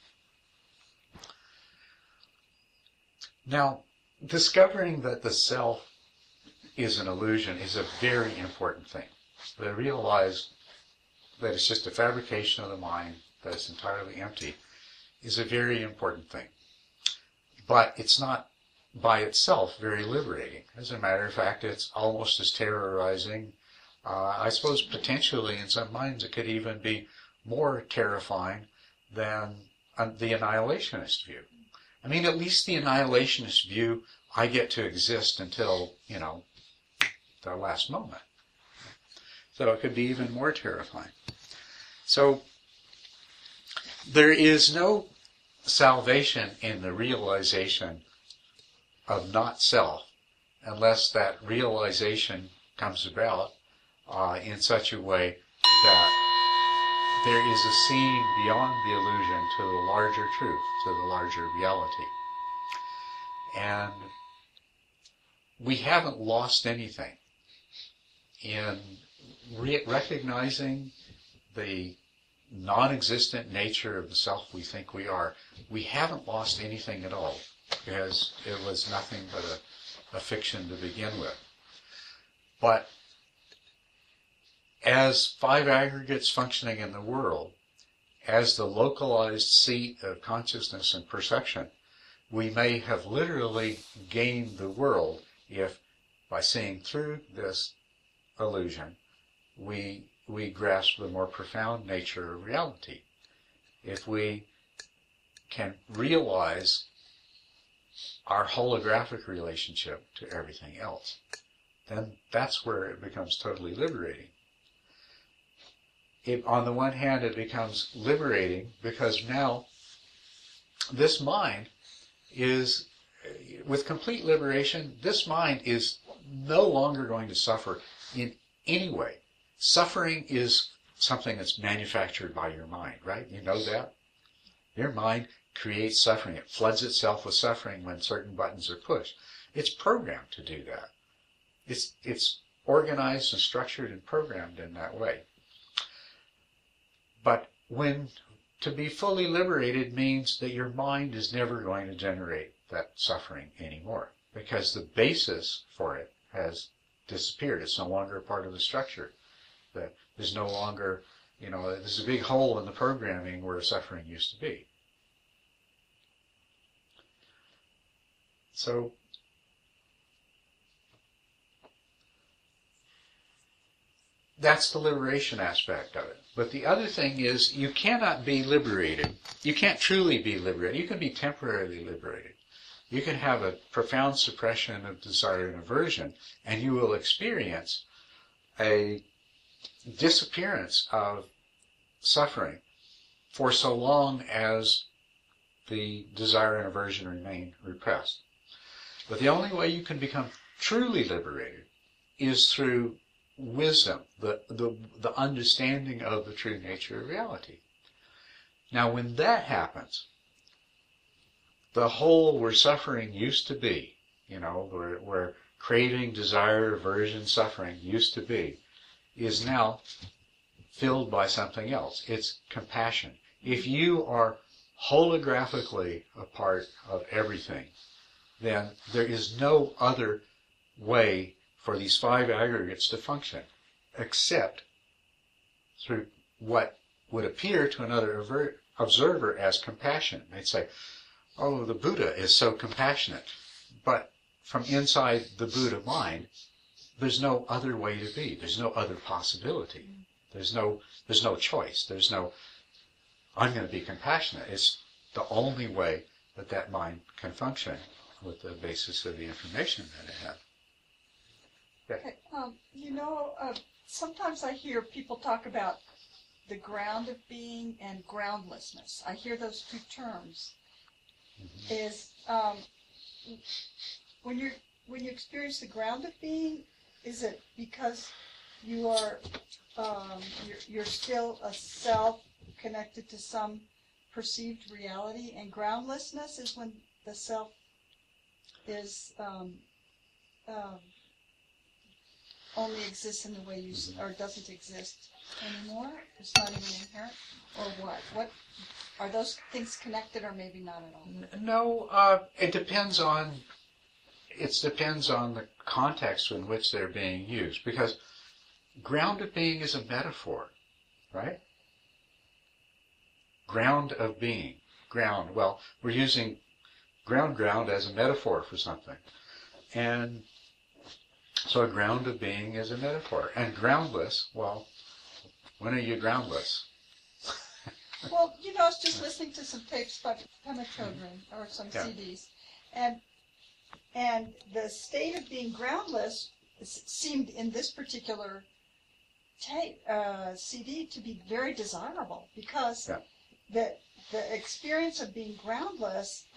[SPEAKER 1] Now, discovering that the self is an illusion is a very important thing. To realize that it's just a fabrication of the mind, that it's entirely empty, is a very important thing. But it's not by itself very liberating. As a matter of fact, it's almost as terrorizing. I suppose potentially in some minds it could even be more terrifying than the annihilationist view. I mean, at least the annihilationist view, I get to exist until, the last moment. So it could be even more terrifying. So there is no salvation in the realization of not self unless that realization comes about in such a way that there is a seeing beyond the illusion to the larger truth, to the larger reality. And we haven't lost anything in recognizing the non-existent nature of the self we think we are. We haven't lost anything at all, because it was nothing but a fiction to begin with. But as five aggregates functioning in the world, as the localized seat of consciousness and perception, we may have literally gained the world if, by seeing through this illusion, we grasp the more profound nature of reality. If we can realize our holographic relationship to everything else, then that's where it becomes totally liberating. On the one hand, it becomes liberating because now this mind is, with complete liberation, this mind is no longer going to suffer in any way. Suffering is something that's manufactured by your mind, right? You know that? Your mind creates suffering. It floods itself with suffering when certain buttons are pushed. It's programmed to do that. It's organized and structured and programmed in that way. But to be fully liberated means that your mind is never going to generate that suffering anymore, because the basis for it has disappeared. It's no longer a part of the structure. There's no longer, there's a big hole in the programming where suffering used to be. So that's the liberation aspect of it. But the other thing is, you cannot be liberated. You can't truly be liberated. You can be temporarily liberated. You can have a profound suppression of desire and aversion, and you will experience a disappearance of suffering for so long as the desire and aversion remain repressed. But the only way you can become truly liberated is through wisdom, the understanding of the true nature of reality. Now, when that happens, the hole where suffering used to be, where craving, desire, aversion, suffering used to be, is now filled by something else. It's compassion. If you are holographically a part of everything, then there is no other way for these five aggregates to function except through what would appear to another observer as compassion. They'd say, oh, the Buddha is so compassionate. But from inside the Buddha mind, there's no other way to be. There's no other possibility. There's no choice. There's no, I'm going to be compassionate. It's the only way that mind can function with the basis of the information that it has.
[SPEAKER 5] Okay. Sometimes I hear people talk about the ground of being and groundlessness. I hear those two terms. Mm-hmm. Is when you experience the ground of being, is it because you are you're still a self connected to some perceived reality, and groundlessness is when the self is only exists in the way you, or doesn't exist anymore? It's not even inherent, or what? What are those things connected, or maybe not at all?
[SPEAKER 1] No, it depends on the context in which they're being used, because ground of being is a metaphor, right? Ground of being, ground. Well, we're using ground as a metaphor for something, and so a ground of being is a metaphor. And groundless, well, when are you groundless?
[SPEAKER 5] Well, I was just listening to some tapes by Pema Chodron, or some
[SPEAKER 1] Yeah.
[SPEAKER 5] CDs, and the state of being groundless seemed in this particular tape CD to be very desirable, because
[SPEAKER 1] Yeah.
[SPEAKER 5] the experience of being groundless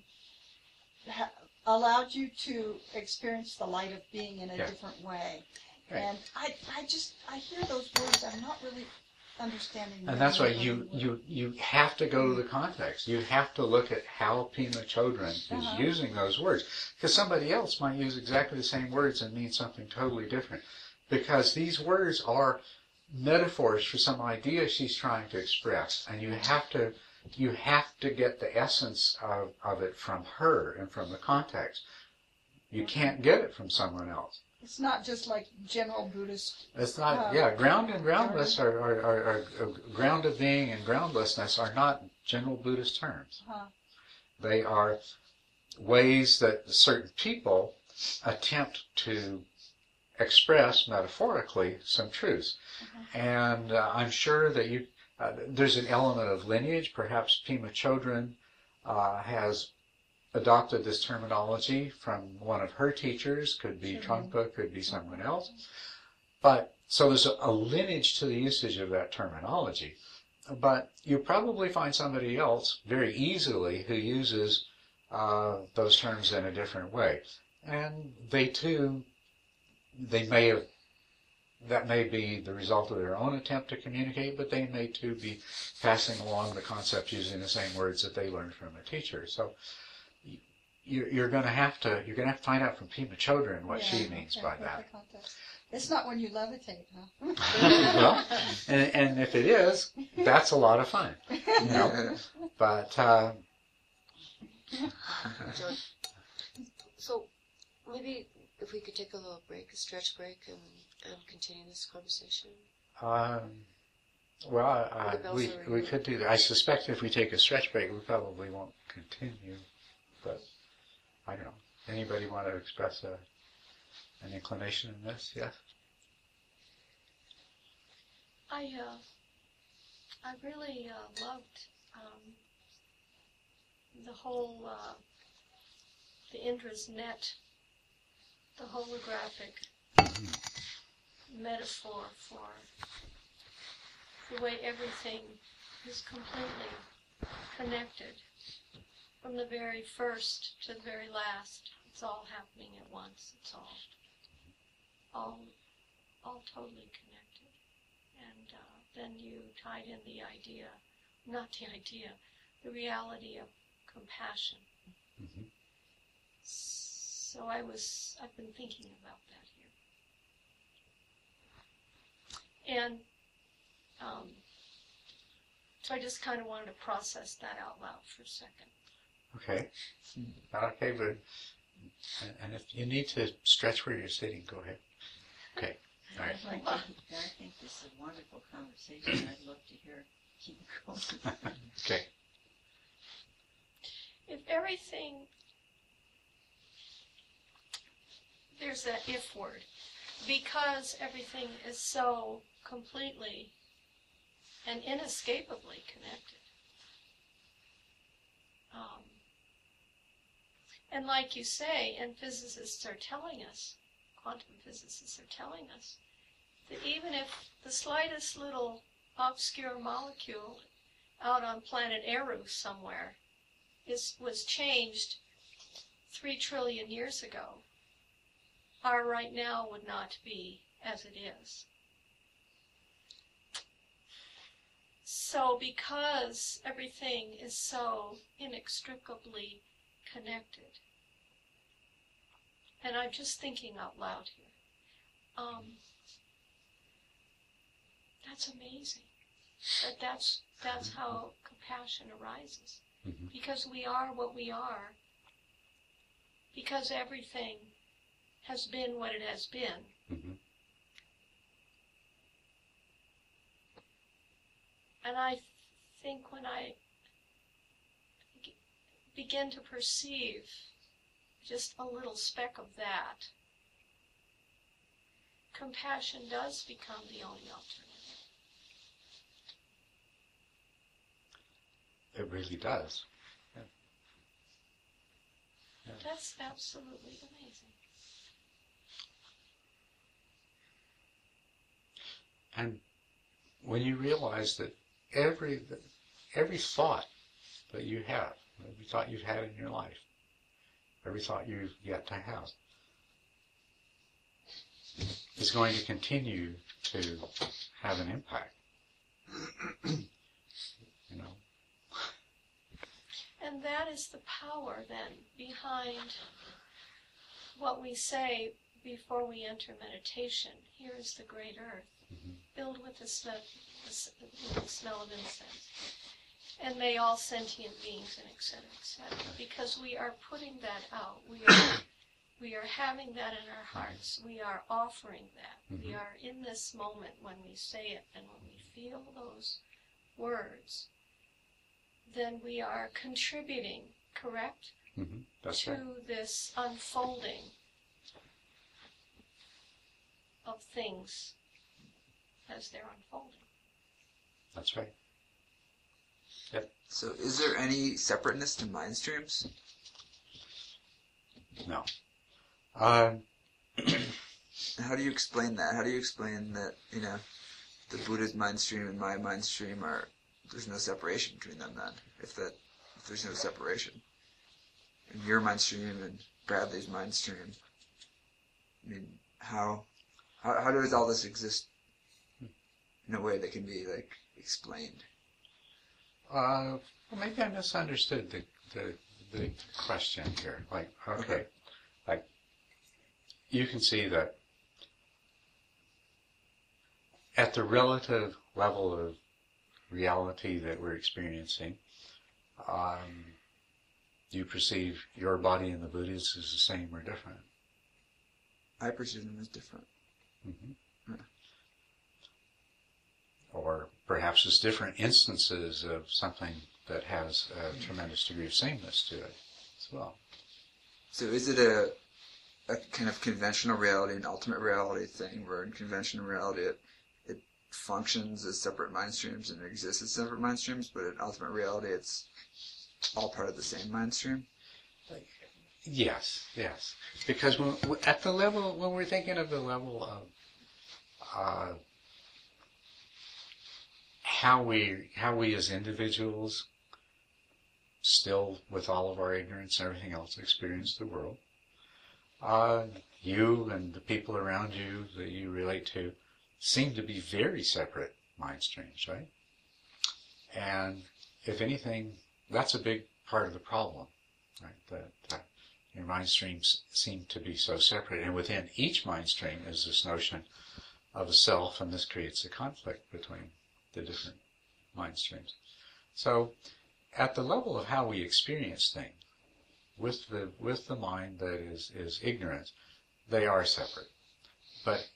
[SPEAKER 5] allowed you to experience the light of being in a
[SPEAKER 1] Yeah.
[SPEAKER 5] different way.
[SPEAKER 1] Right.
[SPEAKER 5] And I hear those words, I'm not really understanding them.
[SPEAKER 1] And that's why you have to go to the context. You have to look at how Pema Chodron is using those words. Because somebody else might use exactly the same words and mean something totally different. Because these words are metaphors for some idea she's trying to express. And you have to get the essence of it from her and from the context. You can't get it from someone else.
[SPEAKER 5] It's not just like general Buddhist.
[SPEAKER 1] It's not, ground and groundless are ground of being and groundlessness are not general Buddhist terms. They are ways that certain people attempt to express metaphorically some truths. And I'm sure that there's an element of lineage. Perhaps Pema Chodron has adopted this terminology from one of her teachers, could be Trungpa, could be someone else. But so there's a lineage to the usage of that terminology. But you probably find somebody else very easily who uses those terms in a different way. And that may be the result of their own attempt to communicate, but they may too be passing along the concepts using the same words that they learned from a teacher. So you're going to have to find out from Pema Chodron what she means by that.
[SPEAKER 5] It's not when you levitate, huh?
[SPEAKER 1] Well, and if it is, that's a lot of fun. But
[SPEAKER 6] John, so maybe if we could take a little break, a stretch break, and continue this conversation.
[SPEAKER 1] We could do that. I suspect if we take a stretch break, we probably won't continue. But I don't know. Anybody want to express an inclination in this? Yes.
[SPEAKER 7] I really loved the whole the Indra's net, the holographic metaphor for the way everything is completely connected. From the very first to the very last, it's all happening at once. It's all totally connected. And then you tied in the reality of compassion. So I've been thinking about that here. And so I just kind of wanted to process that out loud for a second.
[SPEAKER 1] Okay. Okay, but and if you need to stretch where you're sitting, go ahead. Okay. All right.
[SPEAKER 4] I think this is a wonderful conversation. I'd love to keep going.
[SPEAKER 1] Okay.
[SPEAKER 7] If everything, there's that if word, because everything is so completely and inescapably connected. And like you say, and physicists are telling us, quantum physicists are telling us, that even if the slightest little obscure molecule out on planet Eru somewhere was changed 3 trillion years ago, our right now would not be as it is. So because everything is so inextricably connected, and I'm just thinking out loud here, that's amazing. That's how compassion arises. Because we are what we are, because everything has been what it has been. And I think when I begin to perceive just a little speck of that, compassion does become the only alternative.
[SPEAKER 1] It really does.
[SPEAKER 7] That's absolutely amazing.
[SPEAKER 1] And when you realize that every thought that you have, every thought you've had in your life, every thought you've yet to have, is going to continue to have an impact. You know.
[SPEAKER 7] And that is the power then behind what we say before we enter meditation. Here is the great earth, filled with the smell of incense. And may all sentient beings, and etc., etc. Because we are putting that out. We are having that in our hearts. We are offering that. We are in this moment when we say it and when we feel those words, then we are contributing, correct?
[SPEAKER 1] That's
[SPEAKER 7] to
[SPEAKER 1] right.
[SPEAKER 7] this unfolding of things as they're unfolding.
[SPEAKER 1] That's right. Yep.
[SPEAKER 3] So is there any separateness to mind streams?
[SPEAKER 1] No.
[SPEAKER 3] How do you explain that? How do you explain that, the Buddha's mind stream and my mind stream there's no separation between them then, if there's no separation? And your mind stream and Bradley's mind stream. I mean, how does all this exist in a way that can be, explained?
[SPEAKER 1] Well, maybe I misunderstood the question here. Okay. You can see that at the relative level of reality that we're experiencing, you perceive your body and the Buddha's as the same or different.
[SPEAKER 3] I perceive them as different.
[SPEAKER 1] Or perhaps as different instances of something that has a tremendous degree of sameness to it as well.
[SPEAKER 3] So is it a kind of conventional reality and ultimate reality thing, where in conventional reality it functions as separate mind streams and exists as separate mind streams, but in ultimate reality it's all part of the same mind stream?
[SPEAKER 1] Yes. Because when we're thinking of the level of how we as individuals, still with all of our ignorance and everything else, experience the world, you and the people around you that you relate to seem to be very separate mind streams, right? And if anything, that's a big part of the problem, right? That your mind streams seem to be so separate, and within each mind stream is this notion of a self, and this creates a conflict between the different mind streams. So, at the level of how we experience things, with the mind that is ignorant, they are separate. But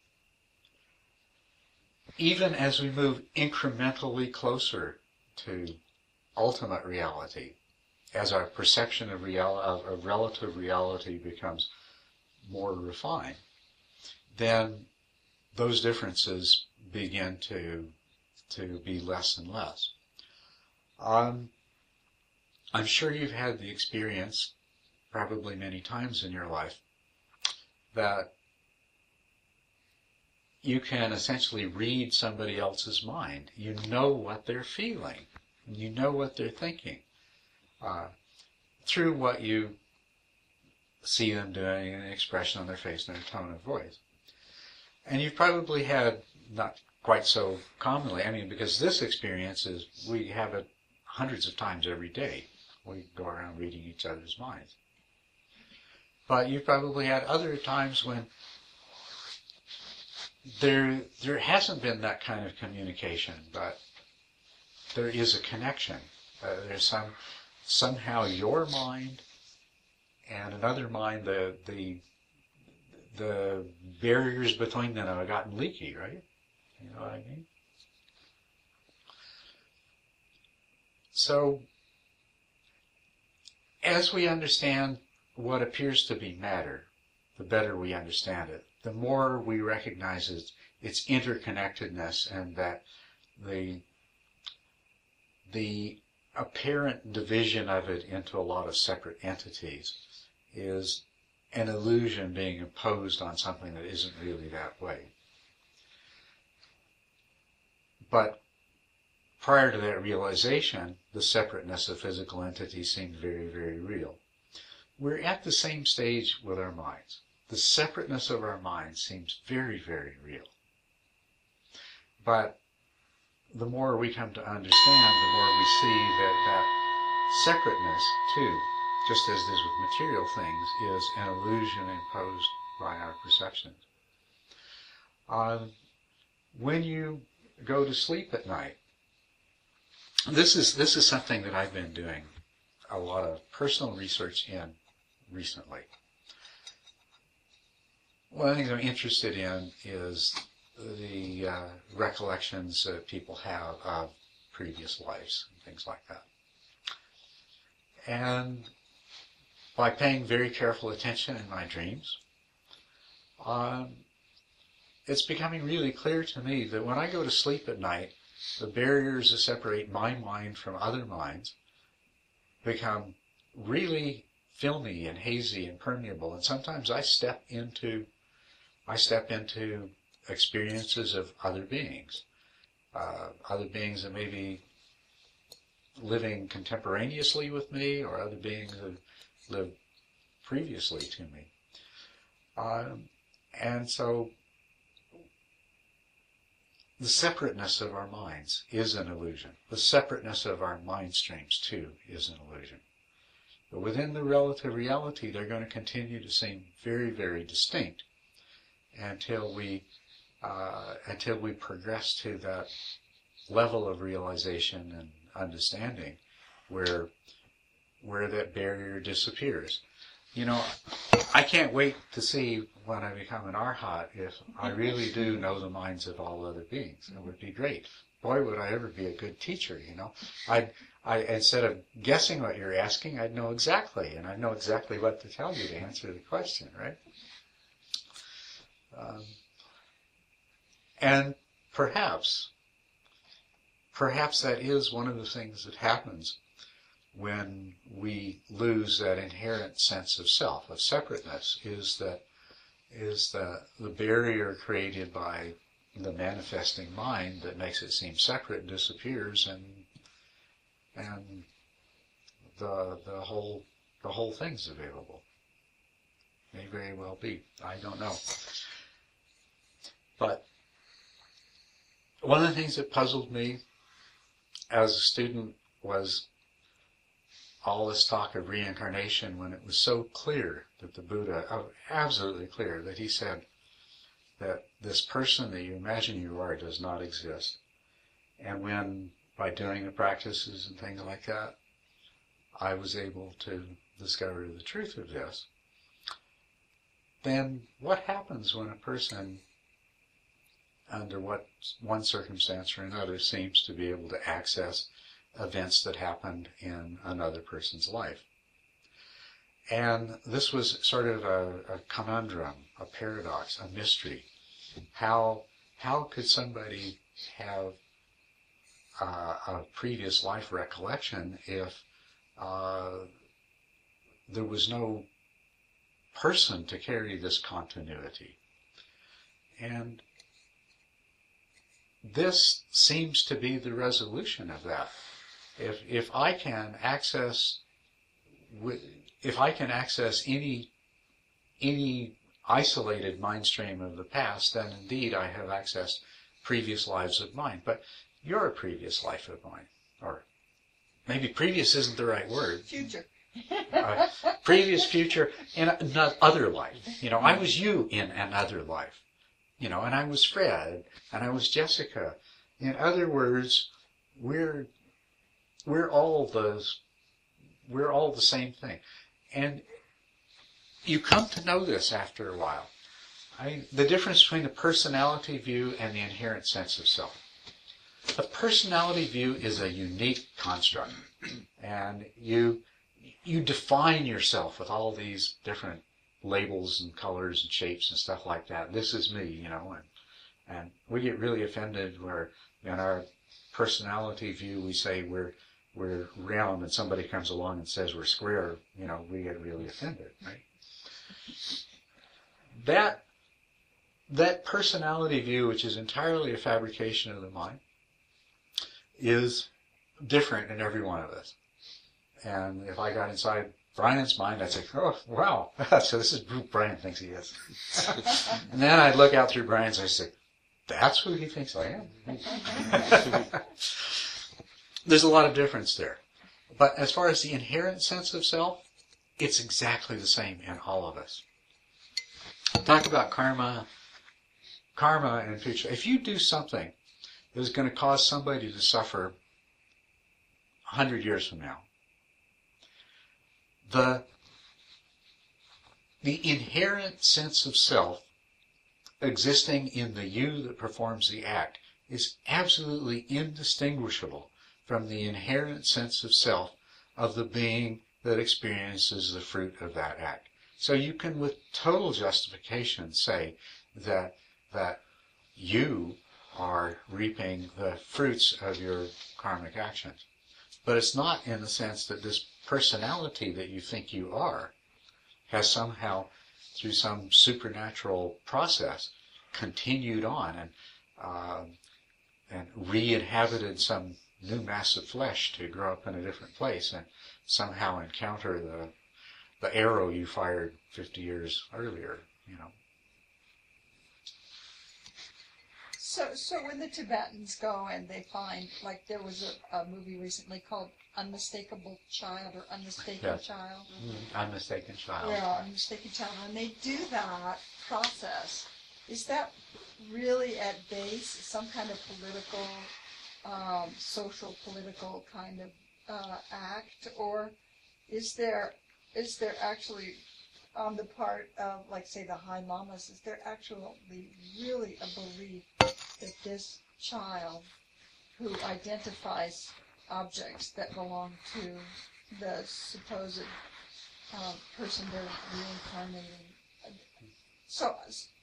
[SPEAKER 1] even as we move incrementally closer to ultimate reality, as our perception of relative reality becomes more refined, then those differences begin to be less and less. I'm sure you've had the experience, probably many times in your life, that you can essentially read somebody else's mind. You know what they're feeling. You know what they're thinking. Through what you see them doing, an expression on their face and their tone of voice. And you've probably had, not quite so commonly, because this experience we have it hundreds of times every day. We go around reading each other's minds. But you've probably had other times when there hasn't been that kind of communication, but there is a connection. There's somehow your mind and another mind, the barriers between them have gotten leaky, right? You know what I mean? So, as we understand what appears to be matter, the better we understand it, the more we recognize its interconnectedness, and that the apparent division of it into a lot of separate entities is an illusion being imposed on something that isn't really that way. But prior to that realization, the separateness of physical entities seemed very, very real. We're at the same stage with our minds. The separateness of our minds seems very, very real. But the more we come to understand, the more we see that separateness, too, just as it is with material things, is an illusion imposed by our perceptions. When you go to sleep at night, this is something that I've been doing a lot of personal research in recently. One of the things I'm interested in is the recollections that people have of previous lives and things like that. And by paying very careful attention in my dreams, it's becoming really clear to me that when I go to sleep at night, the barriers that separate my mind from other minds become really filmy and hazy and permeable. And sometimes I step into experiences of other beings that may be living contemporaneously with me, or other beings that lived previously to me. And so the separateness of our minds is an illusion. The separateness of our mind streams, too, is an illusion. But within the relative reality, they're going to continue to seem very, very distinct until we progress to that level of realization and understanding where that barrier disappears. You know, I can't wait to see when I become an arhat if I really do know the minds of all other beings. It would be great. Boy, would I ever be a good teacher, you know. I instead of guessing what you're asking, I'd know exactly, and I'd know exactly what to tell you to answer the question, right? And perhaps that is one of the things that happens when we lose that inherent sense of self, of separateness, is the barrier created by the manifesting mind that makes it seem separate disappears, and the whole thing's available. May very well be. I don't know. But one of the things that puzzled me as a student was all this talk of reincarnation, when it was so clear that the Buddha, absolutely clear, that he said that this person that you imagine you are does not exist. And when, by doing the practices and things like that, I was able to discover the truth of this, then what happens when a person, under one circumstance or another, seems to be able to access events that happened in another person's life? And this was sort of a conundrum, a paradox, a mystery. How could somebody have a previous life recollection if there was no person to carry this continuity? And this seems to be the resolution of that. If I can access any isolated mind stream of the past, then indeed I have accessed previous lives of mine. But you're a previous life of mine, or maybe previous isn't the right word.
[SPEAKER 5] Future.
[SPEAKER 1] Previous, future, in another life. You know, I was you in another life. You know, and I was Fred, and I was Jessica. In other words, we're all the same thing. And you come to know this after a while. The difference between the personality view and the inherent sense of self. The personality view is a unique construct, and you define yourself with all these different labels and colors and shapes and stuff like that. This is me, you know, and we get really offended where in our personality view we say we're we're round and somebody comes along and says we're square, we get really offended, right? That personality view, which is entirely a fabrication of the mind, is different in every one of us. And if I got inside Brian's mind, I'd say, oh, wow, so this is who Brian thinks he is. And then I'd look out through Brian's and I'd say, that's who he thinks I am. There's a lot of difference there. But as far as the inherent sense of self, it's exactly the same in all of us. Talk about karma and future. If you do something that is going to cause somebody to suffer 100 years from now, the inherent sense of self existing in the you that performs the act is absolutely indistinguishable from the inherent sense of self of the being that experiences the fruit of that act. So you can with total justification say that you are reaping the fruits of your karmic actions. But it's not in the sense that this personality that you think you are has somehow, through some supernatural process, continued on and re-inhabited some new mass of flesh to grow up in a different place and somehow encounter the arrow you fired 50 years earlier,
[SPEAKER 5] So when the Tibetans go and they find, like there was a movie recently called Unmistakable Child or Unmistaken Child.
[SPEAKER 1] Unmistaken Child.
[SPEAKER 5] Yeah, Unmistaken Child. When they do that process, is that really at base some kind of political, social political kind of act, or is there actually on the part of, like, say, the high lamas, is there actually really a belief that this child who identifies objects that belong to the supposed person they're reincarnating, so,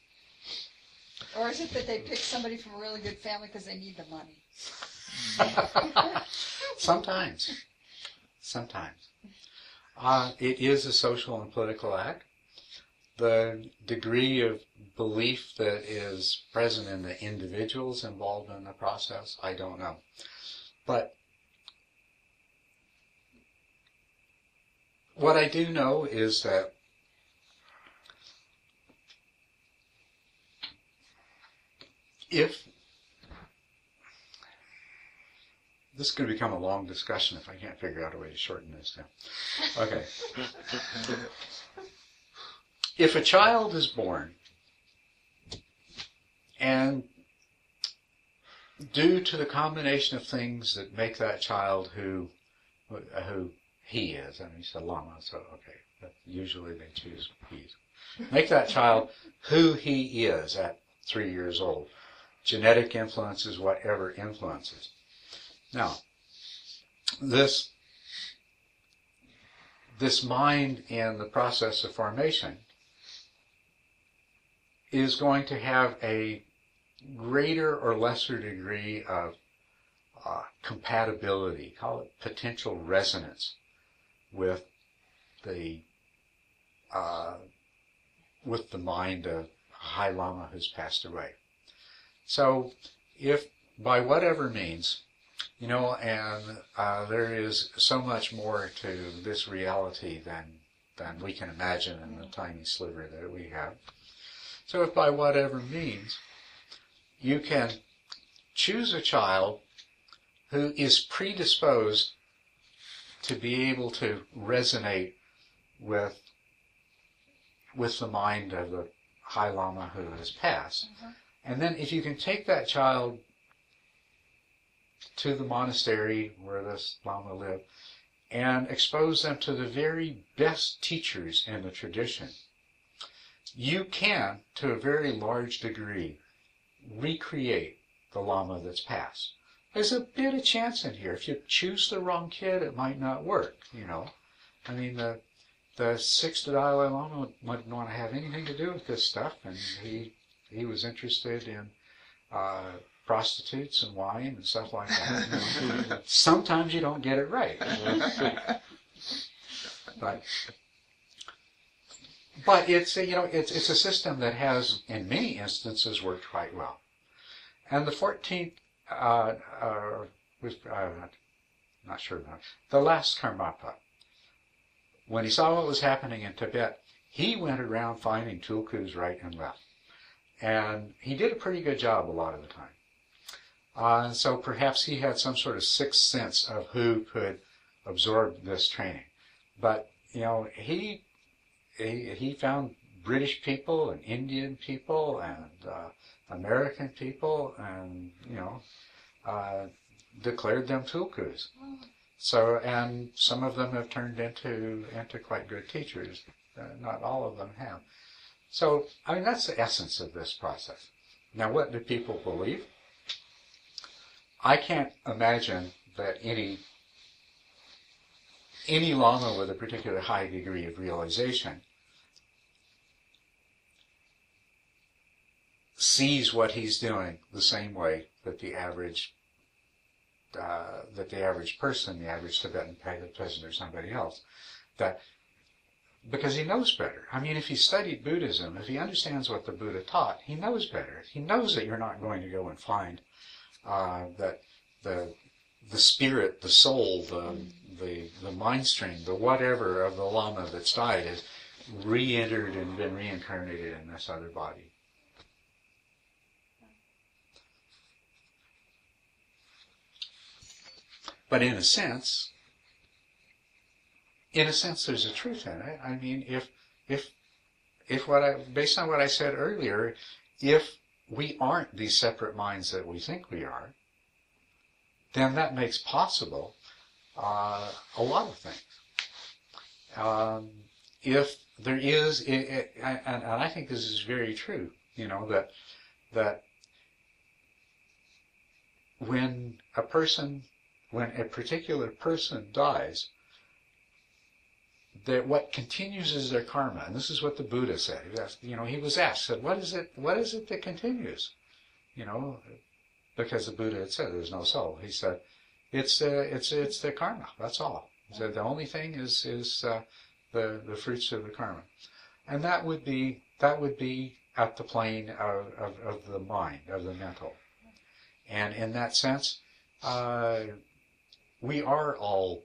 [SPEAKER 5] or is it that they pick somebody from a really good family because they need the money?
[SPEAKER 1] Sometimes. It is a social and political act. The degree of belief that is present in the individuals involved in the process, I don't know. But what I do know is that if this is going to become a long discussion if I can't figure out a way to shorten this down. Okay. If a child is born and due to the combination of things that make that child who he is, and he's a lama, so okay, but usually they choose he. Make that child who he is at 3 years old. Genetic influences, whatever influences. Now, this mind in the process of formation is going to have a greater or lesser degree of compatibility, call it potential resonance, with the mind of a High Lama who's passed away. So, if by whatever means, and there is so much more to this reality than we can imagine in the tiny sliver that we have. So if by whatever means you can choose a child who is predisposed to be able to resonate with the mind of the High Lama who has passed, and then if you can take that child to the monastery where this Lama lived and expose them to the very best teachers in the tradition, you can, to a very large degree, recreate the Lama that's passed. There's a bit of chance in here. If you choose the wrong kid, it might not work, I mean, the sixth Dalai Lama wouldn't want to have anything to do with this stuff, and he was interested in prostitutes and wine and stuff like that. Sometimes you don't get it right. But it's it's a system that has, in many instances, worked quite well. And the 14th, not sure about the last Karmapa, when he saw what was happening in Tibet, he went around finding tulkus right and left. And he did a pretty good job a lot of the time. So perhaps he had some sort of sixth sense of who could absorb this training. But, he found British people and Indian people and American people and, declared them tulkus. So, and some of them have turned into quite good teachers. Not all of them have. So, that's the essence of this process. Now, what do people believe? I can't imagine that any Lama with a particular high degree of realization sees what he's doing the same way that the average person, the average Tibetan peasant or somebody else, because he knows better. If he studied Buddhism, if he understands what the Buddha taught, he knows better. He knows that you're not going to go and find that the spirit, the soul, the mind stream, the whatever of the Lama that's died has re-entered and been reincarnated in this other body. But in a sense, there's a truth in it. Based on what I said earlier, if we aren't these separate minds that we think we are, then that makes possible a lot of things. If there is, and I think this is very true, that when a particular person dies, that what continues is their karma, and this is what the Buddha said. He was asked, what is it that continues? Because the Buddha had said there's no soul. He said, it's the karma. That's all. He said the only thing is the fruits of the karma, and that would be at the plane of the mind, of the mental, and in that sense, we are all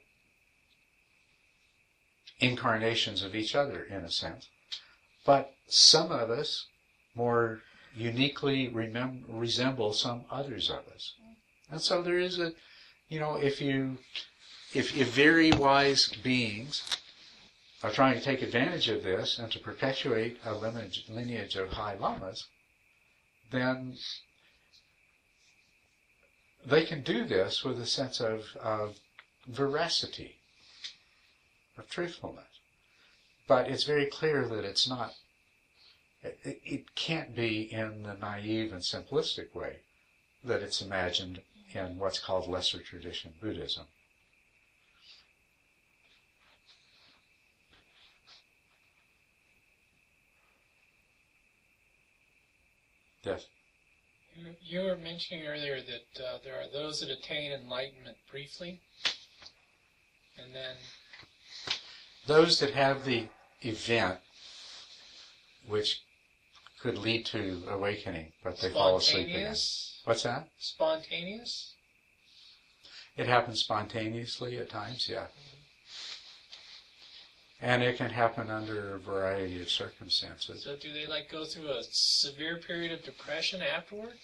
[SPEAKER 1] incarnations of each other in a sense, but some of us more uniquely resemble some others of us, and so there is if very wise beings are trying to take advantage of this and to perpetuate a lineage of high lamas, then they can do this with a sense of veracity, of truthfulness. But it's very clear that it's not, it can't be in the naive and simplistic way that it's imagined in what's called lesser tradition Buddhism. Yes.
[SPEAKER 2] You were mentioning earlier that there are those that attain enlightenment briefly, and then
[SPEAKER 1] those that have the event which could lead to awakening, but they fall asleep again. What's that?
[SPEAKER 2] Spontaneous?
[SPEAKER 1] It happens spontaneously at times, yeah. And it can happen under a variety of circumstances.
[SPEAKER 2] So do they go through a severe period of depression afterward?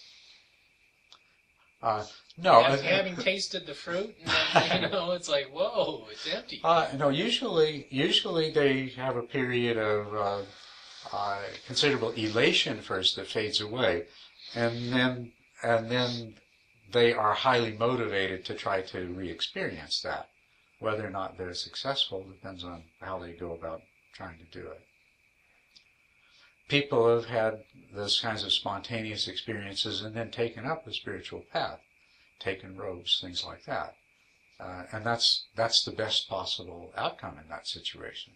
[SPEAKER 1] No.
[SPEAKER 2] Having tasted the fruit, and then, it's like, whoa, it's empty.
[SPEAKER 1] No, usually they have a period of considerable elation first that fades away, and then they are highly motivated to try to re-experience that. Whether or not they're successful depends on how they go about trying to do it. People have had those kinds of spontaneous experiences and then taken up the spiritual path, taken robes, things like that. And that's the best possible outcome in that situation.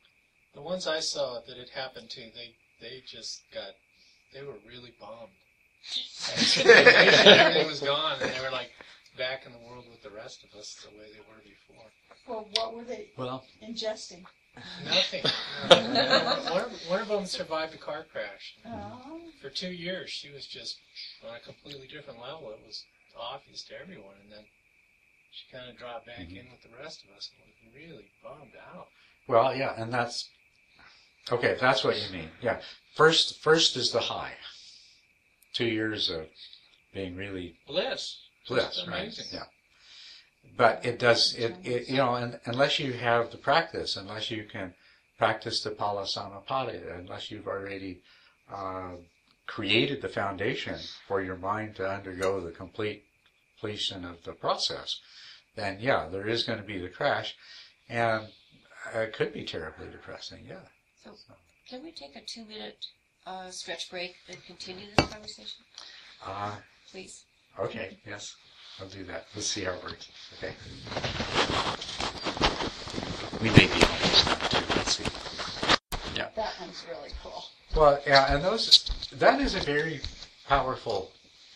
[SPEAKER 2] The ones I saw that it happened to, they were really bombed. Everything was gone, and they were like back in the world with the rest of us the way they were before.
[SPEAKER 5] Well, what were they
[SPEAKER 1] Well,
[SPEAKER 5] ingesting?
[SPEAKER 2] Nothing. One of them survived a car crash.
[SPEAKER 5] Oh.
[SPEAKER 2] For 2 years, she was just on a completely different level. It was obvious to everyone, and then she kind of dropped back in with the rest of us and was really bummed out.
[SPEAKER 1] well, yeah, and that's okay. If that's what you mean, yeah. First is the high. 2 years of being really
[SPEAKER 2] Bliss.
[SPEAKER 1] bliss,
[SPEAKER 2] Just
[SPEAKER 1] right?
[SPEAKER 2] amazing.
[SPEAKER 1] Yeah. But it does it you know, and unless you have the practice, unless you can practice the Pala Samapada, unless you've already created the foundation for your mind to undergo the completion of the process, then yeah, there is going to be the crash, and it could be terribly depressing. Yeah.
[SPEAKER 6] So, can we take a 2-minute stretch break and continue this conversation, please?
[SPEAKER 1] Okay. Yes, I'll do that. Let's see how it works. Okay. We may be almost done too. Let's see. Yeah.
[SPEAKER 5] That one's really cool.
[SPEAKER 1] Well, yeah, and that is a very powerful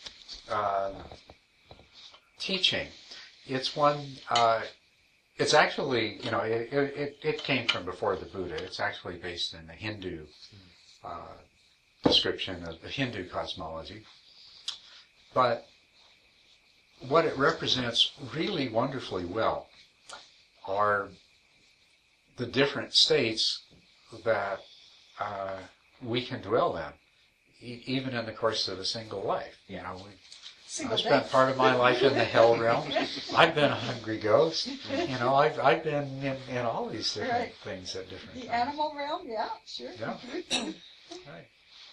[SPEAKER 1] teaching. It's one, it's actually, you know, it came from before the Buddha. It's actually based in the Hindu description of the Hindu cosmology. But what it represents really wonderfully well are the different states that we can dwell in, even in the course of a single life. You know, I spent part of my life in the hell realm. I've been a hungry ghost. You know, I've been in all these different things at different
[SPEAKER 5] The
[SPEAKER 1] times.
[SPEAKER 5] animal realm, yeah, sure.
[SPEAKER 1] Yeah. Right.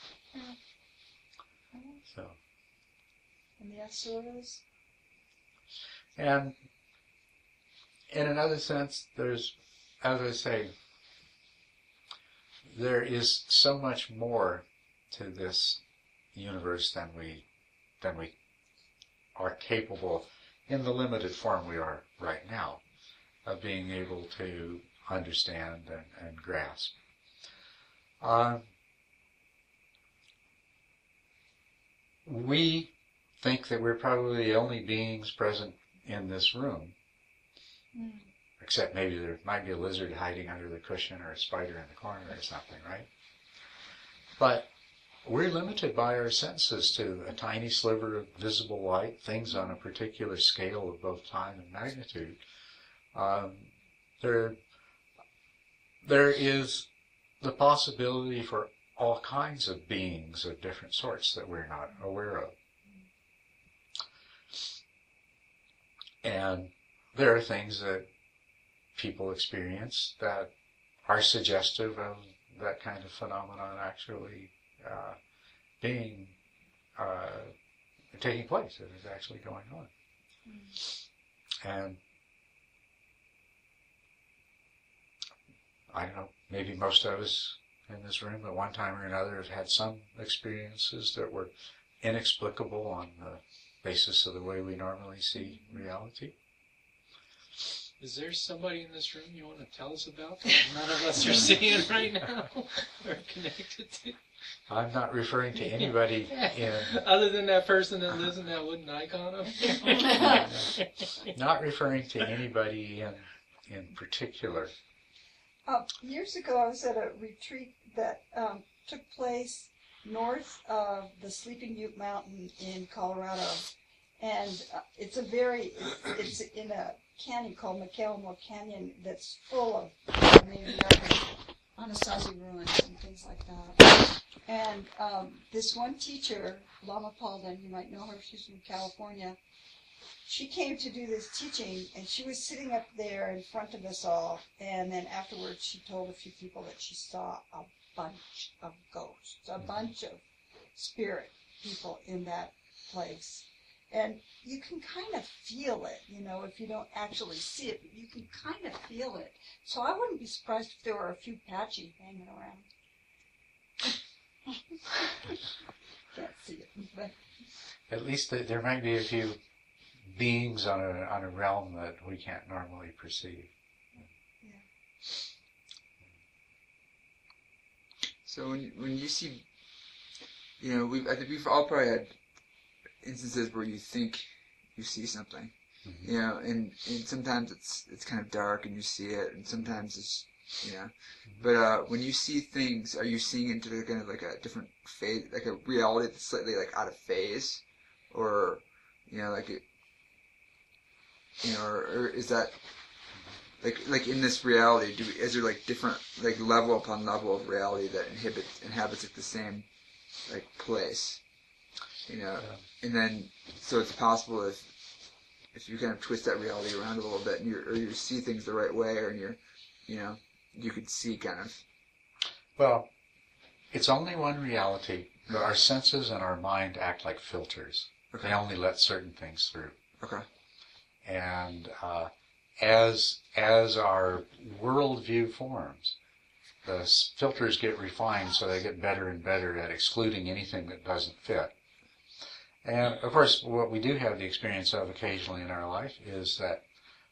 [SPEAKER 1] So,
[SPEAKER 5] And the asuras.
[SPEAKER 1] and in another sense, there's, as I say, there is so much more to this universe than we are capable, in the limited form we are right now, of being able to understand and grasp. We think that we're probably the only beings present in this room, except maybe there might be a lizard hiding under the cushion or a spider in the corner or something, right? But we're limited by our senses to a tiny sliver of visible light, things on a particular scale of both time and magnitude. There is the possibility for all kinds of beings of different sorts that we're not aware of. And there are things that people experience that are suggestive of that kind of phenomenon actually taking place. It is actually going on. And I don't know, maybe most of us in this room at one time or another have had some experiences that were inexplicable on the basis of the way we normally see reality.
[SPEAKER 2] Is there somebody in this room you want to tell us about that none of us are seeing right now or connected to?
[SPEAKER 1] I'm not referring to anybody in...
[SPEAKER 2] Other than that person that lives in that wooden icon.
[SPEAKER 1] Not referring to anybody in particular.
[SPEAKER 5] Years ago, I was at a retreat that took place north of the Sleeping Ute Mountain in Colorado, and it's in a canyon called McElmore Canyon that's full of Native American Anasazi ruins and things like that. And this one teacher, Lama Palden, you might know her, she's from California, she came to do this teaching, and she was sitting up there in front of us all, and then afterwards she told a few people that she saw a bunch of ghosts, a bunch of spirit people in that place. And you can kind of feel it, you know, if you don't actually see it, but you can kind of feel it. So I wouldn't be surprised if there were a few Apache hanging around. Can't see it, but...
[SPEAKER 1] At least there might be a few beings on a realm that we can't normally perceive.
[SPEAKER 5] Yeah.
[SPEAKER 3] So when you see, you know, I think we've all probably had instances where you think you see something,
[SPEAKER 1] Mm-hmm.
[SPEAKER 3] you know, and sometimes it's kind of dark and you see it, and sometimes it's, you know, but when you see things, are you seeing into kind of like a different phase, like a reality that's slightly like out of phase, or, you know, like it, you know, or is that like in this reality, is there like different, like level upon level of reality that inhabits like the same like place, you know, and then so it's possible if you kind of twist that reality around a little bit and you see things the right way, or you're, you know, you could see kind of.
[SPEAKER 1] Well, it's only one reality, but our senses and our mind act like filters.
[SPEAKER 3] Okay.
[SPEAKER 1] They only let certain things through.
[SPEAKER 3] Okay.
[SPEAKER 1] And as our worldview forms, the filters get refined, so they get better and better at excluding anything that doesn't fit. And of course, what we do have the experience of occasionally in our life is that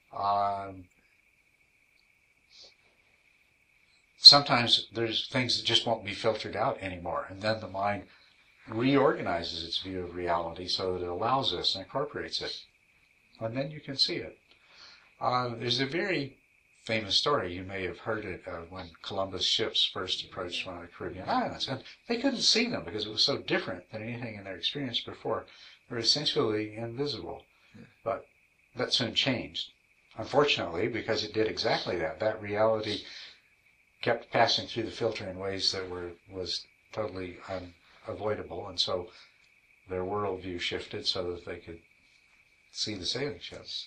[SPEAKER 1] sometimes there's things that just won't be filtered out anymore, and then the mind reorganizes its view of reality so that it allows us and incorporates it. And then you can see it. There's a very famous story, you may have heard it, when Columbus' ships first approached one of the Caribbean islands. And they couldn't see them because it was so different than anything in their experience before. They were essentially invisible. But that soon changed. Unfortunately, because it did exactly that. That reality kept passing through the filter in ways that was totally unavoidable. And so their worldview shifted so that they could see the sailing ships.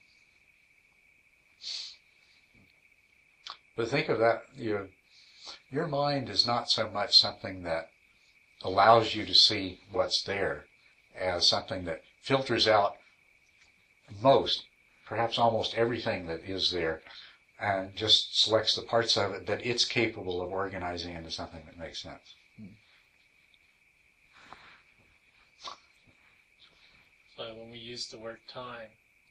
[SPEAKER 1] But think of that, your mind is not so much something that allows you to see what's there as something that filters out most, perhaps almost everything that is there, and just selects the parts of it that it's capable of organizing into something that makes sense.
[SPEAKER 2] So when we use the word time,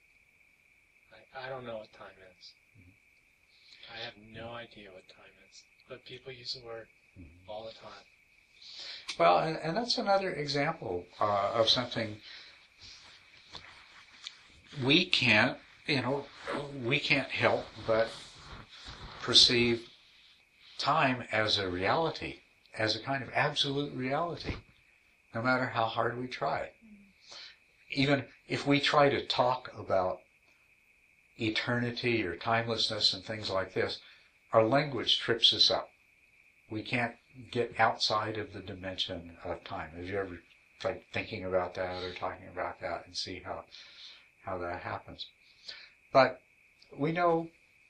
[SPEAKER 2] I don't know what time is. I have no idea what time is, but people use the word all the time.
[SPEAKER 1] Well, and that's another example of something we can't help but perceive time as a reality, as a kind of absolute reality, no matter how hard we try. Even if we try to talk about eternity or timelessness and things like this, our language trips us up. We can't get outside of the dimension of time. Have you ever tried thinking about that or talking about that and see how that happens? But we know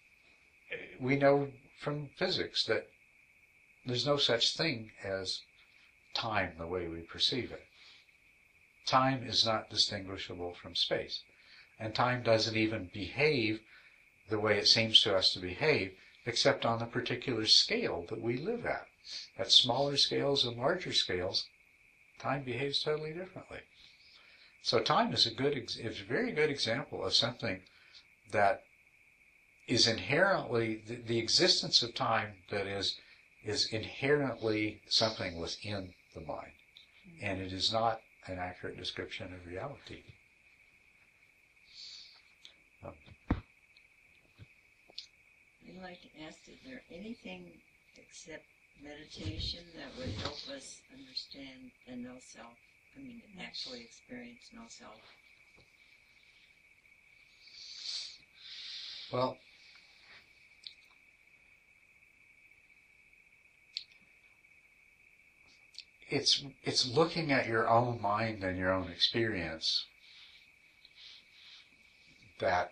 [SPEAKER 1] from physics that there's no such thing as time the way we perceive it. Time is not distinguishable from space. And time doesn't even behave the way it seems to us to behave, except on the particular scale that we live at. At smaller scales and larger scales, time behaves totally differently. So time is a very good example of something that is inherently, the existence of time that is inherently something within the mind. And it is not an accurate description of reality.
[SPEAKER 4] I'd like to ask, is there anything except meditation that would help us understand the no self? I mean, actually experience no self?
[SPEAKER 1] Well, it's looking at your own mind and your own experience that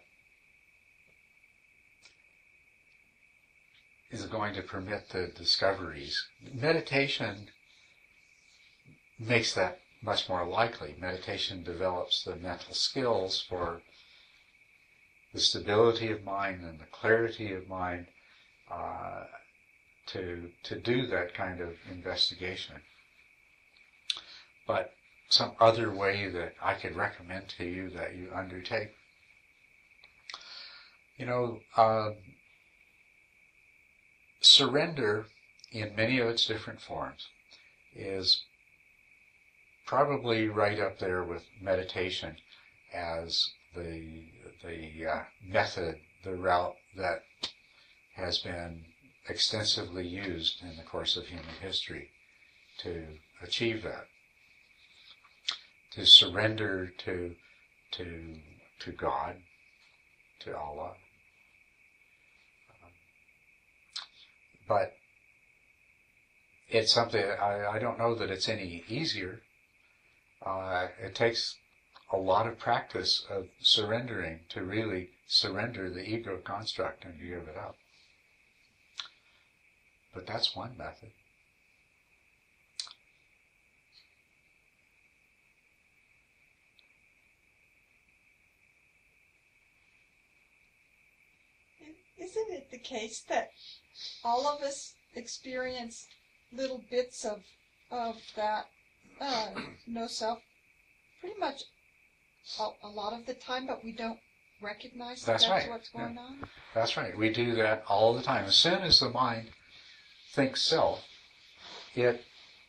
[SPEAKER 1] is going to permit the discoveries. Meditation makes that much more likely. Meditation develops the mental skills for the stability of mind and the clarity of mind to do that kind of investigation. But some other way that I could recommend to you that you undertake, surrender in many of its different forms is probably right up there with meditation as the method, the route that has been extensively used in the course of human history to achieve that, to surrender to God, to Allah. But it's something, I don't know that it's any easier. It takes a lot of practice of surrendering to really surrender the ego construct and give it up. But that's one method.
[SPEAKER 5] Isn't it the case that all of us experience little bits of that no self pretty much a lot of the time, but we don't recognize that's
[SPEAKER 1] right.
[SPEAKER 5] What's going on?
[SPEAKER 1] That's right. We do that all the time. As soon as the mind thinks self, it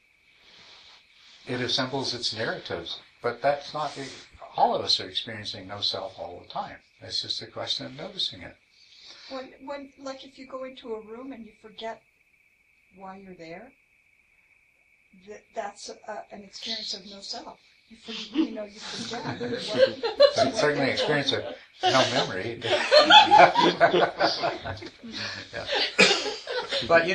[SPEAKER 1] assembles its narratives. But that's not, all of us are experiencing no self all the time. It's just a question of noticing it.
[SPEAKER 5] When like if you go into a room and you forget why you're there, that's an experience of no self. You forget.
[SPEAKER 1] It's certainly an experience of no memory. Yeah. But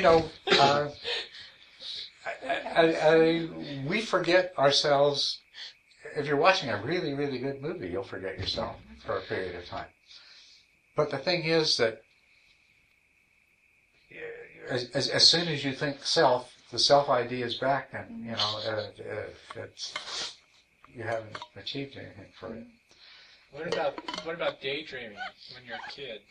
[SPEAKER 1] we forget ourselves. If you're watching a really, really good movie, you'll forget yourself for a period of time. But the thing is that as soon as you think self, the self idea is back, and you haven't achieved anything for it.
[SPEAKER 2] What about daydreaming when you're a kid?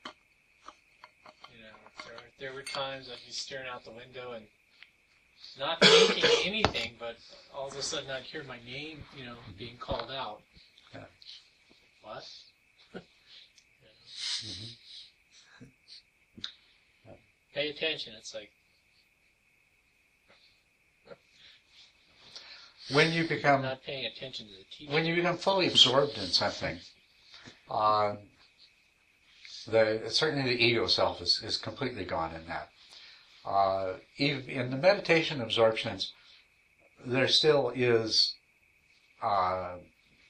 [SPEAKER 2] There were times I'd be staring out the window and not thinking anything, but all of a sudden I'd hear my name, being called out.
[SPEAKER 1] Yeah.
[SPEAKER 2] What?
[SPEAKER 1] Mm-hmm.
[SPEAKER 2] Pay attention. It's like
[SPEAKER 1] when you become
[SPEAKER 2] not paying attention to the teacher.
[SPEAKER 1] When you become fully absorbed in something, certainly the ego self is completely gone in that. Even in the meditation absorptions, there still is a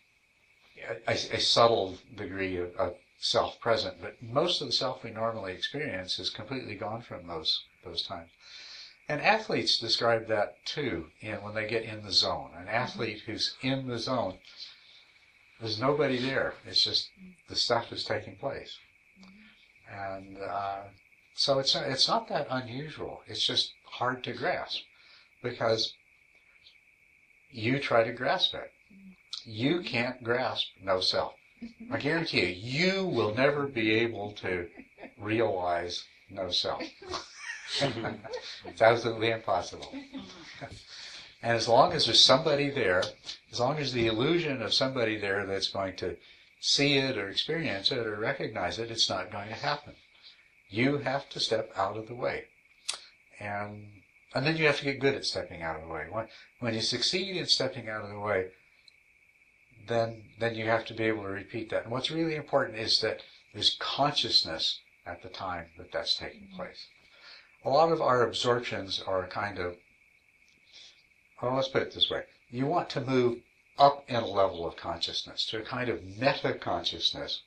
[SPEAKER 1] subtle degree of self present, but most of the self we normally experience is completely gone from those times. And athletes describe that too when they get in the zone. An athlete who's in the zone, there's nobody there. It's just the stuff is taking place. And so it's not that unusual. It's just hard to grasp because you try to grasp it. You can't grasp no self. I guarantee you will never be able to realize no self. It's absolutely impossible. And as long as there's somebody there, as long as the illusion of somebody there that's going to see it or experience it or recognize it, it's not going to happen. You have to step out of the way. And then you have to get good at stepping out of the way. When you succeed in stepping out of the way, then you have to be able to repeat that. And what's really important is that there's consciousness at the time that that's taking place. A lot of our absorptions are a kind of, let's put it this way. You want to move up in a level of consciousness, to a kind of meta-consciousness,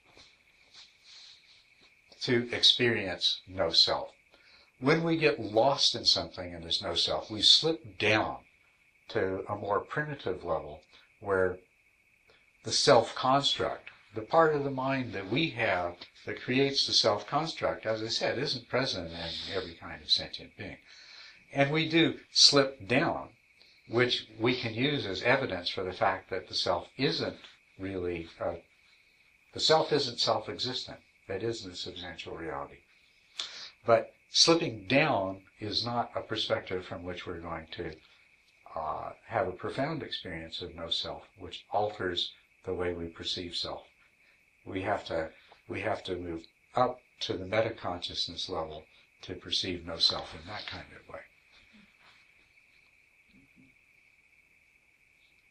[SPEAKER 1] to experience no self. When we get lost in something and there's no self, we slip down to a more primitive level where the self-construct, the part of the mind that we have that creates the self-construct, as I said, isn't present in every kind of sentient being. And we do slip down, which we can use as evidence for the fact that the self isn't really, the self isn't self-existent. That isn't a substantial reality. But slipping down is not a perspective from which we're going to have a profound experience of no self, which alters the way we perceive self. We have to move up to the meta-consciousness level to perceive no self in that kind of way.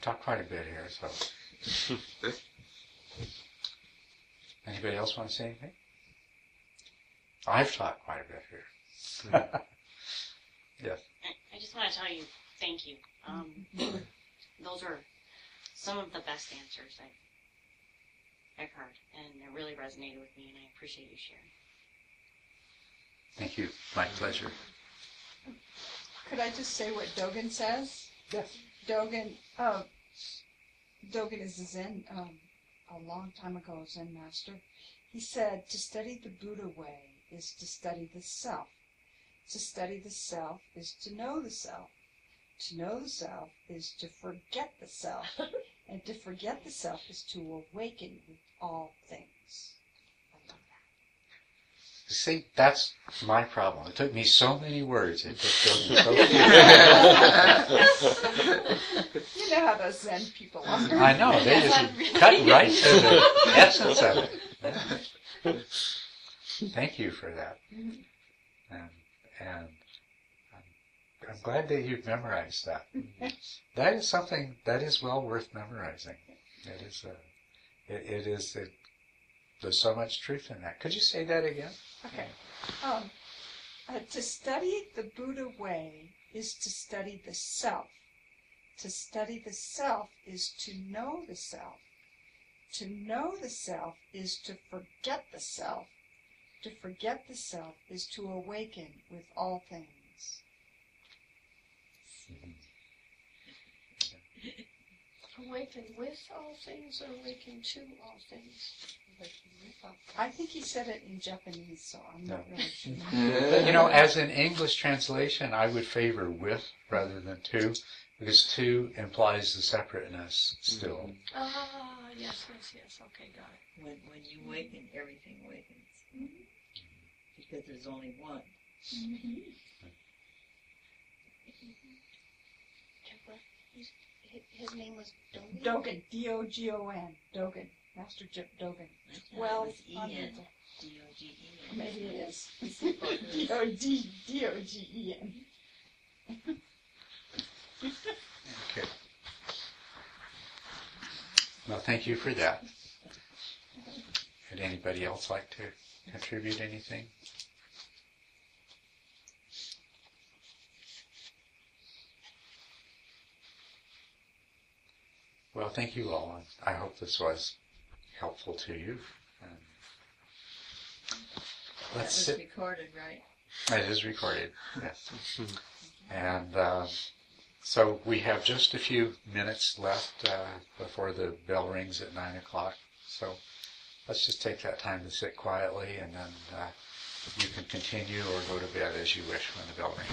[SPEAKER 1] talked quite a bit here, so. Anybody else want to say anything? I've talked quite a bit here. Yes.
[SPEAKER 8] I just want to tell you thank you. Those are some of the best answers I've heard, and it really resonated with me, and I appreciate you sharing.
[SPEAKER 1] Thank you. My pleasure.
[SPEAKER 5] Could I just say what Dogen says?
[SPEAKER 1] Yes.
[SPEAKER 5] Dogen is a Zen, a long time ago Zen master. He said, to study the Buddha way is to study the self. To study the self is to know the self. To know the self is to forget the self. And to forget the self is to awaken with all things. I love that.
[SPEAKER 1] See, that's my problem. It took me so many words. It took Dogen so few.
[SPEAKER 5] You know how those Zen people are.
[SPEAKER 1] I know. They just cut right to the essence of it. Yeah. Thank you for that. And I'm glad that you've memorized that. That is something that is well worth memorizing. There's so much truth in that. Could you say that again?
[SPEAKER 5] Okay. To study the Buddha way is to study the self. To study the self is to know the self. To know the self is to forget the self. To forget the self is to awaken with all things.
[SPEAKER 7] Awaken with all things or awaken to all things?
[SPEAKER 5] I think he said it in Japanese, so I'm not really sure.
[SPEAKER 1] You know, as an English translation, I would favor with rather than to, because to implies the separateness still.
[SPEAKER 7] Ah, yes. Okay, got it.
[SPEAKER 4] When you awaken, everything awakens. Because there's only one.
[SPEAKER 7] His name was Dogen?
[SPEAKER 5] Dogen, D-O-G-O-N, Dogen, Master Dogen. Well,
[SPEAKER 4] E-N, D-O-G-E-N.
[SPEAKER 5] maybe it is. D-O-G-E-N.
[SPEAKER 1] Okay. Well, thank you for that. Would anybody else like to contribute anything? Well, thank you all. I hope this was helpful to you.
[SPEAKER 4] That was recorded, right?
[SPEAKER 1] It is recorded, yes. And so we have just a few minutes left before the bell rings at 9 o'clock. So let's just take that time to sit quietly, and then you can continue or go to bed as you wish when the bell rings.